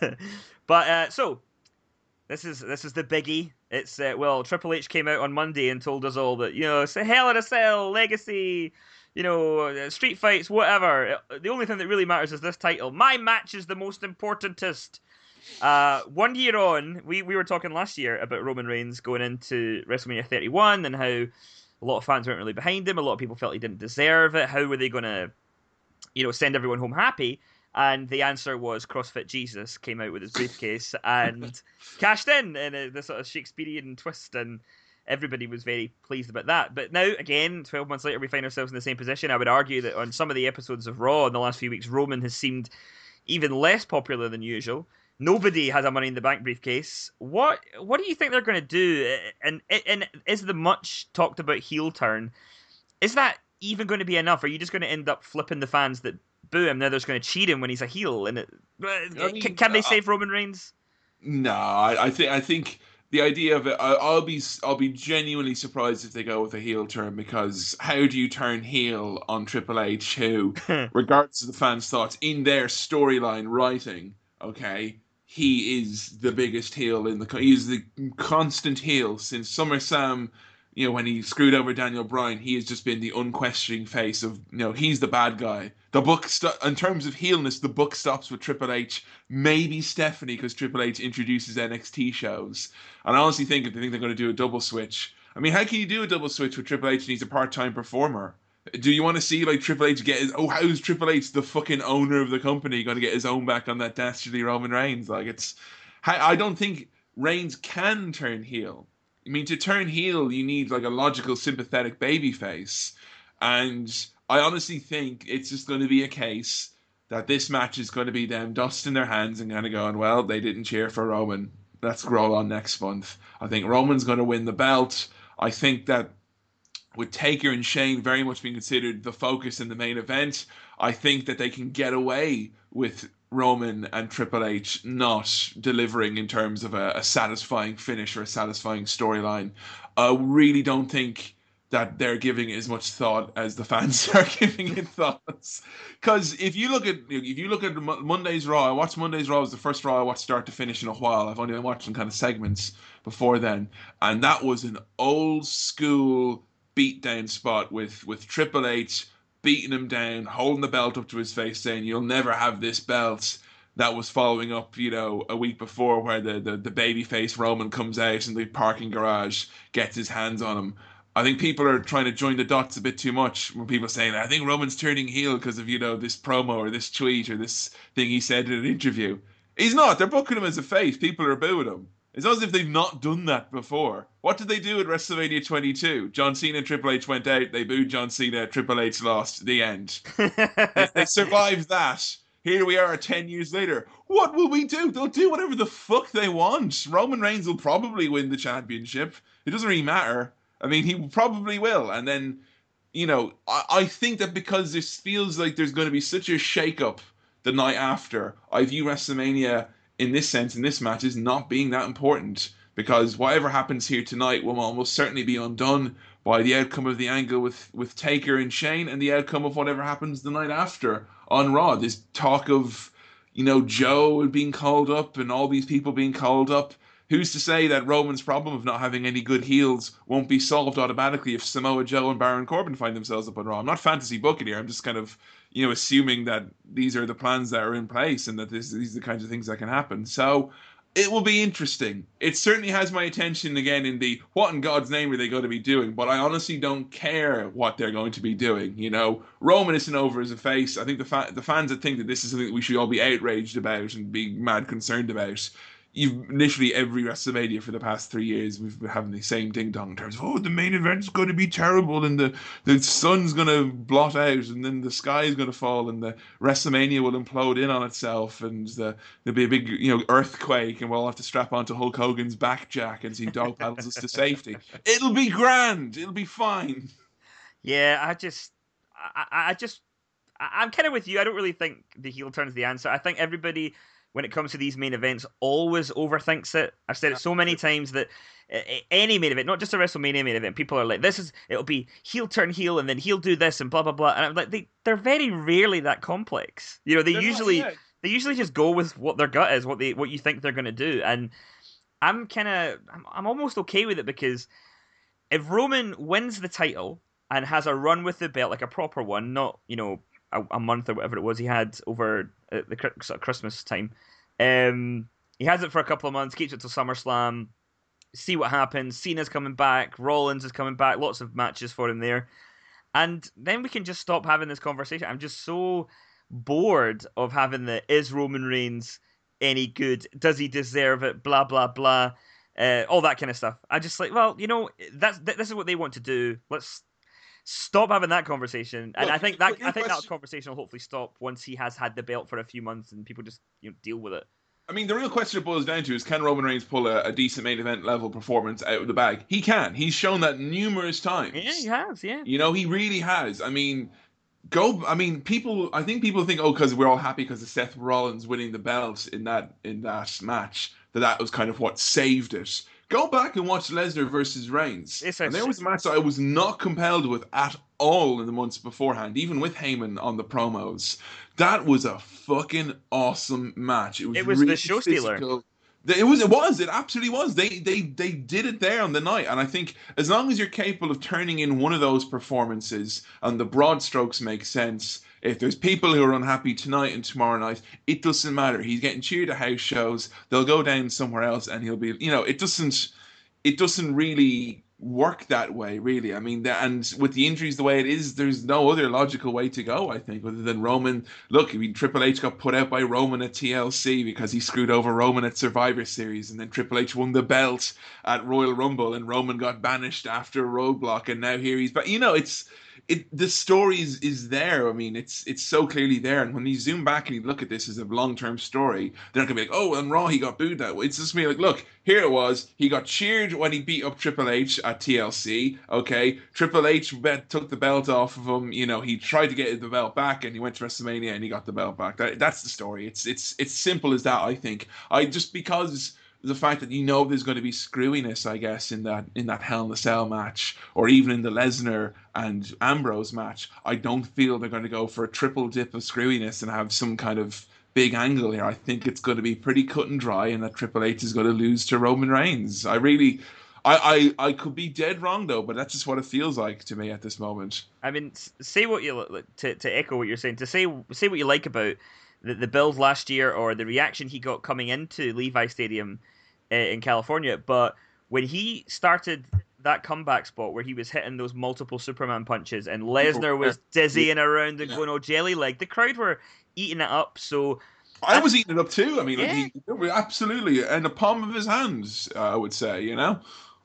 But uh, so this is this is the biggie. It's uh, well, Triple H came out on Monday and told us all that, you know, it's a Hell in a Cell, Legacy, you know, uh, street fights, whatever. The only thing that really matters is this title. My match is the most importantest. Uh, one year on, we, we were talking last year about Roman Reigns going into WrestleMania thirty-one and how a lot of fans weren't really behind him. A lot of people felt he didn't deserve it. How were they going to, you know, send everyone home happy? And the answer was CrossFit Jesus came out with his briefcase and cashed in in a, this sort of Shakespearean twist, and everybody was very pleased about that. But now, again, twelve months later, we find ourselves in the same position. I would argue that on some of the episodes of Raw in the last few weeks, Roman has seemed even less popular than usual. Nobody has a Money in the Bank briefcase. What what do you think they're going to do? And and is the much talked about heel turn, is that even going to be enough? Are you just going to end up flipping the fans that boo him? Now they're just going to cheer him when he's a heel. And it, I mean, can, can they uh, save Roman Reigns? No, I, I think I think the idea of it, I, I'll be I'll be genuinely surprised if they go with a heel turn, because how do you turn heel on Triple H, who, regardless of the fans' thoughts, in their storyline writing, okay, he is the biggest heel in the. He is the constant heel since SummerSlam. You know, when he screwed over Daniel Bryan, he has just been the unquestioning face of, you know, he's the bad guy. The book, st- in terms of heelness, the book stops with Triple H. Maybe Stephanie, because Triple H introduces N X T shows. And I honestly think if they think they're going to do a double switch, I mean, how can you do a double switch with Triple H and he's a part-time performer? Do you want to see like Triple H get his? Oh, how's Triple H, the fucking owner of the company, going to get his own back on that dastardly Roman Reigns? Like, it's. I don't think Reigns can turn heel. I mean, to turn heel, you need like a logical, sympathetic babyface. And I honestly think it's just going to be a case that this match is going to be them dusting their hands and kind of going, well, they didn't cheer for Roman. Let's roll on next month. I think Roman's going to win the belt. I think that with Taker and Shane very much being considered the focus in the main event, I think that they can get away with Roman and Triple H not delivering in terms of a, a satisfying finish or a satisfying storyline. I really don't think that they're giving it as much thought as the fans are giving it thoughts. Because if you look at if you look at Monday's Raw, I watched Monday's Raw. It was the first Raw I watched start to finish in a while. I've only been watching kind of segments before then, and that was an old school beatdown spot with with Triple H beating him down, holding the belt up to his face, saying, "You'll never have this belt." That was following up, you know, a week before where the, the, the babyface Roman comes out in the parking garage, gets his hands on him. I think people are trying to join the dots a bit too much when people are saying, I think Roman's turning heel because of, you know, this promo or this tweet or this thing he said in an interview. He's not. They're booking him as a face. People are booing him. It's not as if they've not done that before. What did they do at WrestleMania twenty-two? John Cena and Triple H went out. They booed John Cena. Triple H lost. The end. they, they survived that. Here we are ten years later. What will we do? They'll do whatever the fuck they want. Roman Reigns will probably win the championship. It doesn't really matter. I mean, he probably will. And then, you know, I, I think that because this feels like there's going to be such a shake-up the night after, I view WrestleMania in this sense, in this match, as not being that important. Because whatever happens here tonight will almost certainly be undone by the outcome of the angle with, with Taker and Shane and the outcome of whatever happens the night after on Raw. There's talk of, you know, Joe being called up and all these people being called up. Who's to say that Roman's problem of not having any good heels won't be solved automatically if Samoa Joe and Baron Corbin find themselves up on Raw? I'm not fantasy booking here. I'm just kind of, you know, assuming that these are the plans that are in place and that this, these are the kinds of things that can happen. So it will be interesting. It certainly has my attention again in the what in God's name are they going to be doing, but I honestly don't care what they're going to be doing. You know, Roman isn't over as a face. I think the fa- the fans that think that this is something that we should all be outraged about and be mad concerned about. You've literally every WrestleMania for the past three years we've been having the same ding dong in terms of, oh, the main event's going to be terrible and the, the sun's going to blot out and then the sky is going to fall and the WrestleMania will implode in on itself and the, there'll be a big, you know, earthquake and we'll all have to strap onto Hulk Hogan's back jack and see dog paddles us to safety. It'll be grand. It'll be fine. Yeah, I just, I, I just, I, I'm kind of with you. I don't really think the heel turn's the answer. I think everybody, when it comes to these main events, always overthinks it. I've said it so many times that any main event, not just a WrestleMania main event, people are like, this is, it'll be heel turn heel and then he'll do this and blah, blah, blah. And I'm like, they, they're very rarely that complex. You know, they they're usually, not, yeah. they usually just go with what their gut is, what they, what you think they're going to do. And I'm kind of, I'm, I'm almost okay with it because if Roman wins the title and has a run with the belt, like a proper one, not, you know, a, a month or whatever it was he had over uh, the sort of Christmas time. Um, he has it for a couple of months, keeps it to SummerSlam, see what happens. Cena's coming back, Rollins is coming back, lots of matches for him there. And then we can just stop having this conversation. I'm just so bored of having the, is Roman Reigns any good? Does he deserve it? Blah, blah, blah. Uh, all that kind of stuff. I just like, well, you know, that's this is what they want to do. Let's stop having that conversation, and well, I think that I think that conversation will hopefully stop once he has had the belt for a few months and people just, you know, deal with it. I mean, the real question it boils down to is, can Roman Reigns pull a, a decent main event level performance out of the bag? He can. He's shown that numerous times. Yeah, he has. Yeah, you know, he really has. I mean, go. I mean, people. I think people think, oh, because we're all happy because of Seth Rollins winning the belt in that in that match, that that was kind of what saved it. Go back and watch Lesnar versus Reigns. It's and there was a match that I was not compelled with at all in the months beforehand, even with Heyman on the promos. That was a fucking awesome match. It was, it was really the show stealer. It was. It was. It absolutely was. They they they did it there on the night, and I think as long as you're capable of turning in one of those performances, and the broad strokes make sense. If there's people who are unhappy tonight and tomorrow night, it doesn't matter. He's getting cheered at house shows. They'll go down somewhere else, and he'll be. You know, it doesn't. It doesn't really work that way, really. I mean, the- and with the injuries the way it is, there's no other logical way to go, I think, other than Roman. Look, I mean, Triple H got put out by Roman at T L C because he screwed over Roman at Survivor Series, and then Triple H won the belt at Royal Rumble, and Roman got banished after Roadblock, and now here he's back. You know, it's it. The story is, is there. I mean, it's it's so clearly there, and when you zoom back and you look at this as a long term story, they're not gonna be like, oh, on Raw he got booed that way. It's just me like, look, here it was. He got cheered when he beat up Triple H at T L C. Okay, Triple H bet, took the belt off of him. You know, he tried to get the belt back, and he went to WrestleMania and he got the belt back. That, that's the story. It's it's it's simple as that. I think. I just because the fact that you know there's going to be screwiness, I guess, in that in that Hell in a Cell match, or even in the Lesnar and Ambrose match, I don't feel they're going to go for a triple dip of screwiness and have some kind of big angle here. I think it's going to be pretty cut and dry, and that Triple H is going to lose to Roman Reigns. I really, I, I, I could be dead wrong though, but that's just what it feels like to me at this moment. I mean, say what you to to echo what you're saying. To say say what you like about the, the build last year or the reaction he got coming into Levi Stadium uh, in California, but when he started that comeback spot where he was hitting those multiple Superman punches and Lesnar was dizzying around and Yeah. going, oh, jelly leg, the crowd were eating it up. So I was eating it up too. I mean, Yeah. like he, absolutely, in the palm of his hands, uh, I would say, you know.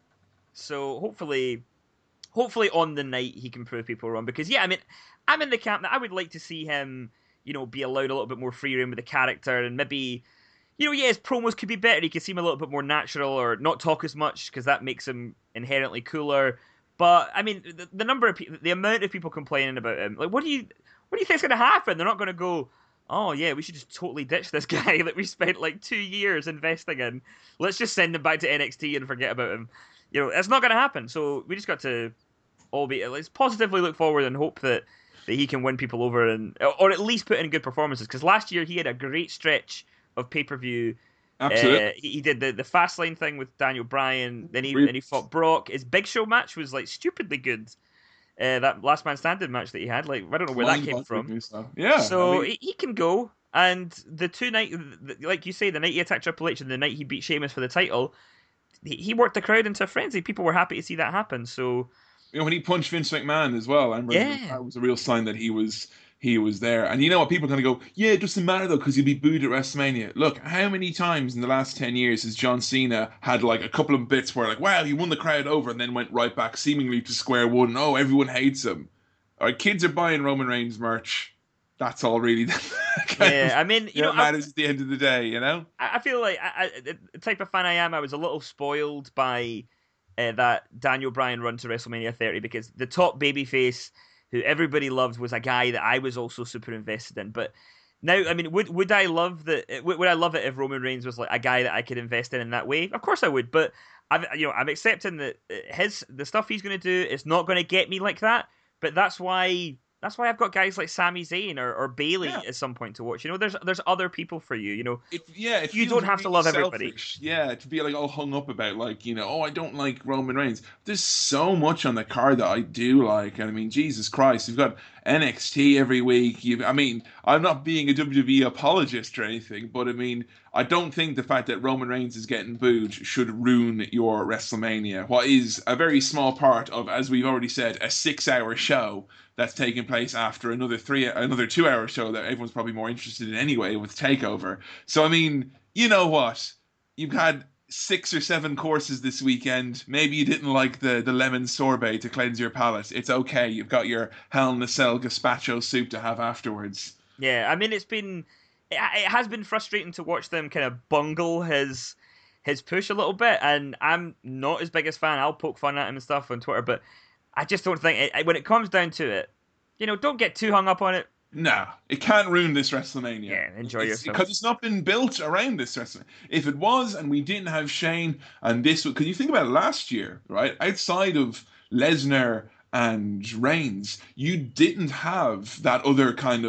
So hopefully, hopefully on the night he can prove people wrong. Because yeah, I mean, I'm in the camp that I would like to see him, you know, be allowed a little bit more free reign with the character, and maybe, you know, yeah, his promos could be better. He could seem a little bit more natural, or not talk as much, because that makes him inherently cooler. But I mean, the, the number of people, the amount of people complaining about him, like, what do you, what do you think's going to happen? They're not going to go, oh yeah, we should just totally ditch this guy that we spent like two years investing in. Let's just send him back to N X T and forget about him. You know, it's not going to happen. So we just got to all be, let's positively look forward and hope that, that he can win people over, and or at least put in good performances. Because last year he had a great stretch of pay-per-view. Absolutely. Uh, he, he did the, the Fastlane thing with Daniel Bryan. Then he Really? then he fought Brock. His Big Show match was like stupidly good. Uh, that Last Man Standing match that he had, like I don't know where that came from. So, yeah. So I mean, he, he can go. And the two night, like you say, the night he attacked Triple H and the night he beat Sheamus for the title, he, he worked the crowd into a frenzy. People were happy to see that happen. So you know, when he punched Vince McMahon as well, I remember Yeah. that was a real sign that he was he was there. And you know what? People are going to go, yeah, it doesn't matter though, because he'll be booed at WrestleMania. Look, how many times in the last ten years has John Cena had like a couple of bits where like, wow, he won the crowd over, and then went right back seemingly to square one. Oh, everyone hates him. All right, kids are buying Roman Reigns merch. That's all really. kind yeah, of, I mean, you you know, know, matters at the end of the day. You know. I, I feel like I, I, the type of fan I am, I was a little spoiled by uh, that Daniel Bryan run to WrestleMania thirty, because the top babyface who everybody loved was a guy that I was also super invested in. But now, I mean, would would I love that? Would, would I love it if Roman Reigns was like a guy that I could invest in in that way? Of course I would. But I've, you know, I'm accepting that his the stuff he's going to do is not going to get me like that. But that's why. That's why I've got guys like Sami Zayn or, or Bailey Yeah. at some point to watch. You know, there's there's other people for you. You know, It, yeah, it You feels don't have to really love everybody. selfish. Yeah, to be like all hung up about like, you know, oh, I don't like Roman Reigns. There's so much on the card that I do like, and I mean, Jesus Christ, you've got N X T every week. You, I mean, I'm not being a W W E apologist or anything, but I mean, I don't think the fact that Roman Reigns is getting booed should ruin your WrestleMania. What is a very small part of, as we've already said, a six-hour show that's taking place after another three, another two-hour show that everyone's probably more interested in anyway with Takeover. So I mean, you know what? You've had six or seven courses this weekend. Maybe you didn't like the the lemon sorbet to cleanse your palate. It's okay. You've got your Hell in a Cell gazpacho soup to have afterwards. yeah. I mean, it's been it, it has been frustrating to watch them kind of bungle his his push a little bit, and I'm not his biggest fan. I'll poke fun at him and stuff on Twitter, but I just don't think it, when it comes down to it, you know, don't get too hung up on it. No, it can't ruin this WrestleMania. Yeah, enjoy It's- yourself. because it's not been built around this WrestleMania. If it was, and we didn't have Shane, and this, because you think about it last year, right? Outside of Lesnar and Reigns, you didn't have that other kind of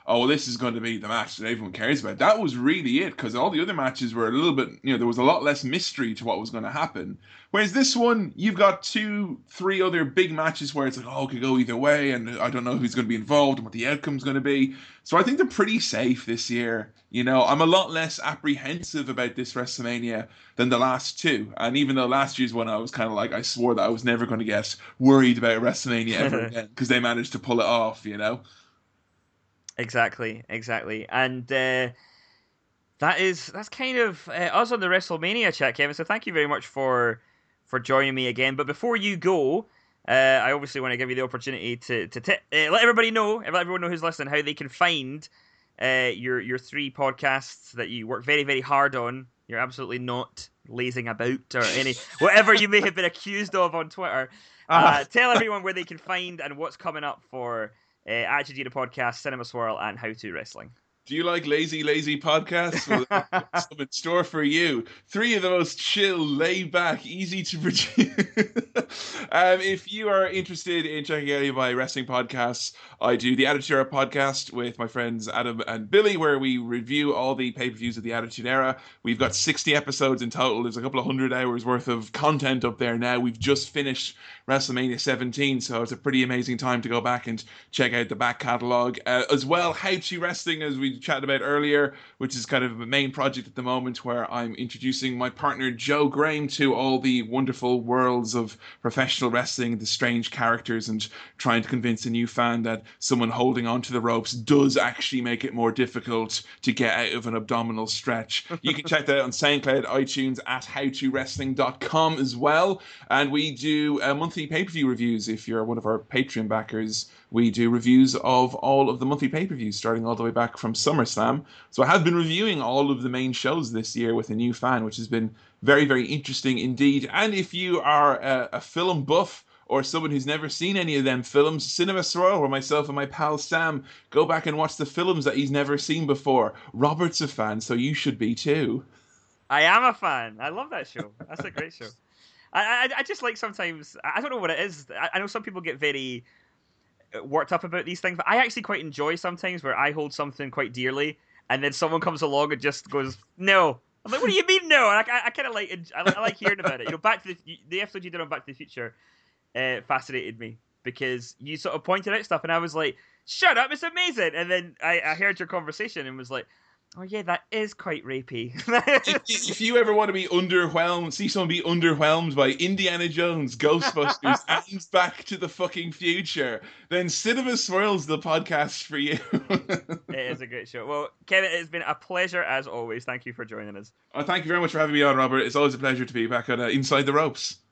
oh, well, this is going to be the match that everyone cares about. That was really it, because all the other matches were a little bit, you know, there was a lot less mystery to what was going to happen. Whereas this one, you've got two, three other big matches where it's like, oh, it could go either way, and I don't know who's going to be involved and what the outcome's going to be. So I think they're pretty safe this year. You know, I'm a lot less apprehensive about this WrestleMania than the last two. And even though last year's one, I was kind of like, I swore that I was never going to get worried about WrestleMania ever again, because they managed to pull it off, you know? Exactly, exactly. And uh, that is, that's kind of uh, us on the WrestleMania chat, Kevin. So thank you very much for for joining me again. But before you go, uh, I obviously want to give you the opportunity to to t- uh, let everybody know, let everyone know who's listening, how they can find uh, your your three podcasts that you work very, very hard on. You're absolutely not lazing about or any whatever you may have been accused of on Twitter. Uh, tell everyone where they can find and what's coming up for uh, Attitude Era Podcast, Cinema Swirl, and How To Wrestling. Do you like lazy, lazy podcasts? Well, there's some in store for you. Three of the most chill, laid back, easy to produce. um, if you are interested in checking out any of my wrestling podcasts, I do the Attitude Era podcast with my friends Adam and Billy, where we review all the pay-per-views of the Attitude Era. We've got sixty episodes in total. There's a couple of hundred hours worth of content up there now. We've just finished WrestleMania seventeen, so it's a pretty amazing time to go back and check out the back catalogue. Uh, as well, How To Wrestling, as we chatted about earlier, which is kind of a main project at the moment, where I'm introducing my partner Joe Graham to all the wonderful worlds of professional wrestling, the strange characters, and trying to convince a new fan that someone holding onto the ropes does actually make it more difficult to get out of an abdominal stretch. You can check that out on SoundCloud, iTunes, at how to wrestling dot com as well. And we do uh, monthly pay-per-view reviews. If you're one of our Patreon backers, we do reviews of all of the monthly pay-per-views, starting all the way back from SummerSlam. So I have been reviewing all of the main shows this year with a new fan, which has been very, very interesting indeed. And if you are a, a film buff, or someone who's never seen any of them films, Cinema Swirl, where myself and my pal Sam go back and watch the films that he's never seen before. Robert's a fan, so you should be too. I am a fan. I love that show. That's a great show. I, I I just like sometimes, I don't know what it is. I, I know some people get very worked up about these things, but I actually quite enjoy sometimes where I hold something quite dearly, and then someone comes along and just goes, no. I'm like, what do you mean no? And I, I, I kind of like, I, I like hearing about it. You know, Back to the, the episode you did on Back to the Future uh, fascinated me, because you sort of pointed out stuff and I was like, shut up, it's amazing. And then I, I heard your conversation and was like, oh yeah, that is quite rapey. if, if you ever want to be underwhelmed, see someone be underwhelmed by Indiana Jones, Ghostbusters, and Back to the fucking Future, then Cinema Swirl's the podcast for you. It is a great show. Well, Kevin, it's been a pleasure as always. Thank you for joining us. Oh, thank you very much for having me on, Robert. It's always a pleasure to be back on uh, Inside the Ropes.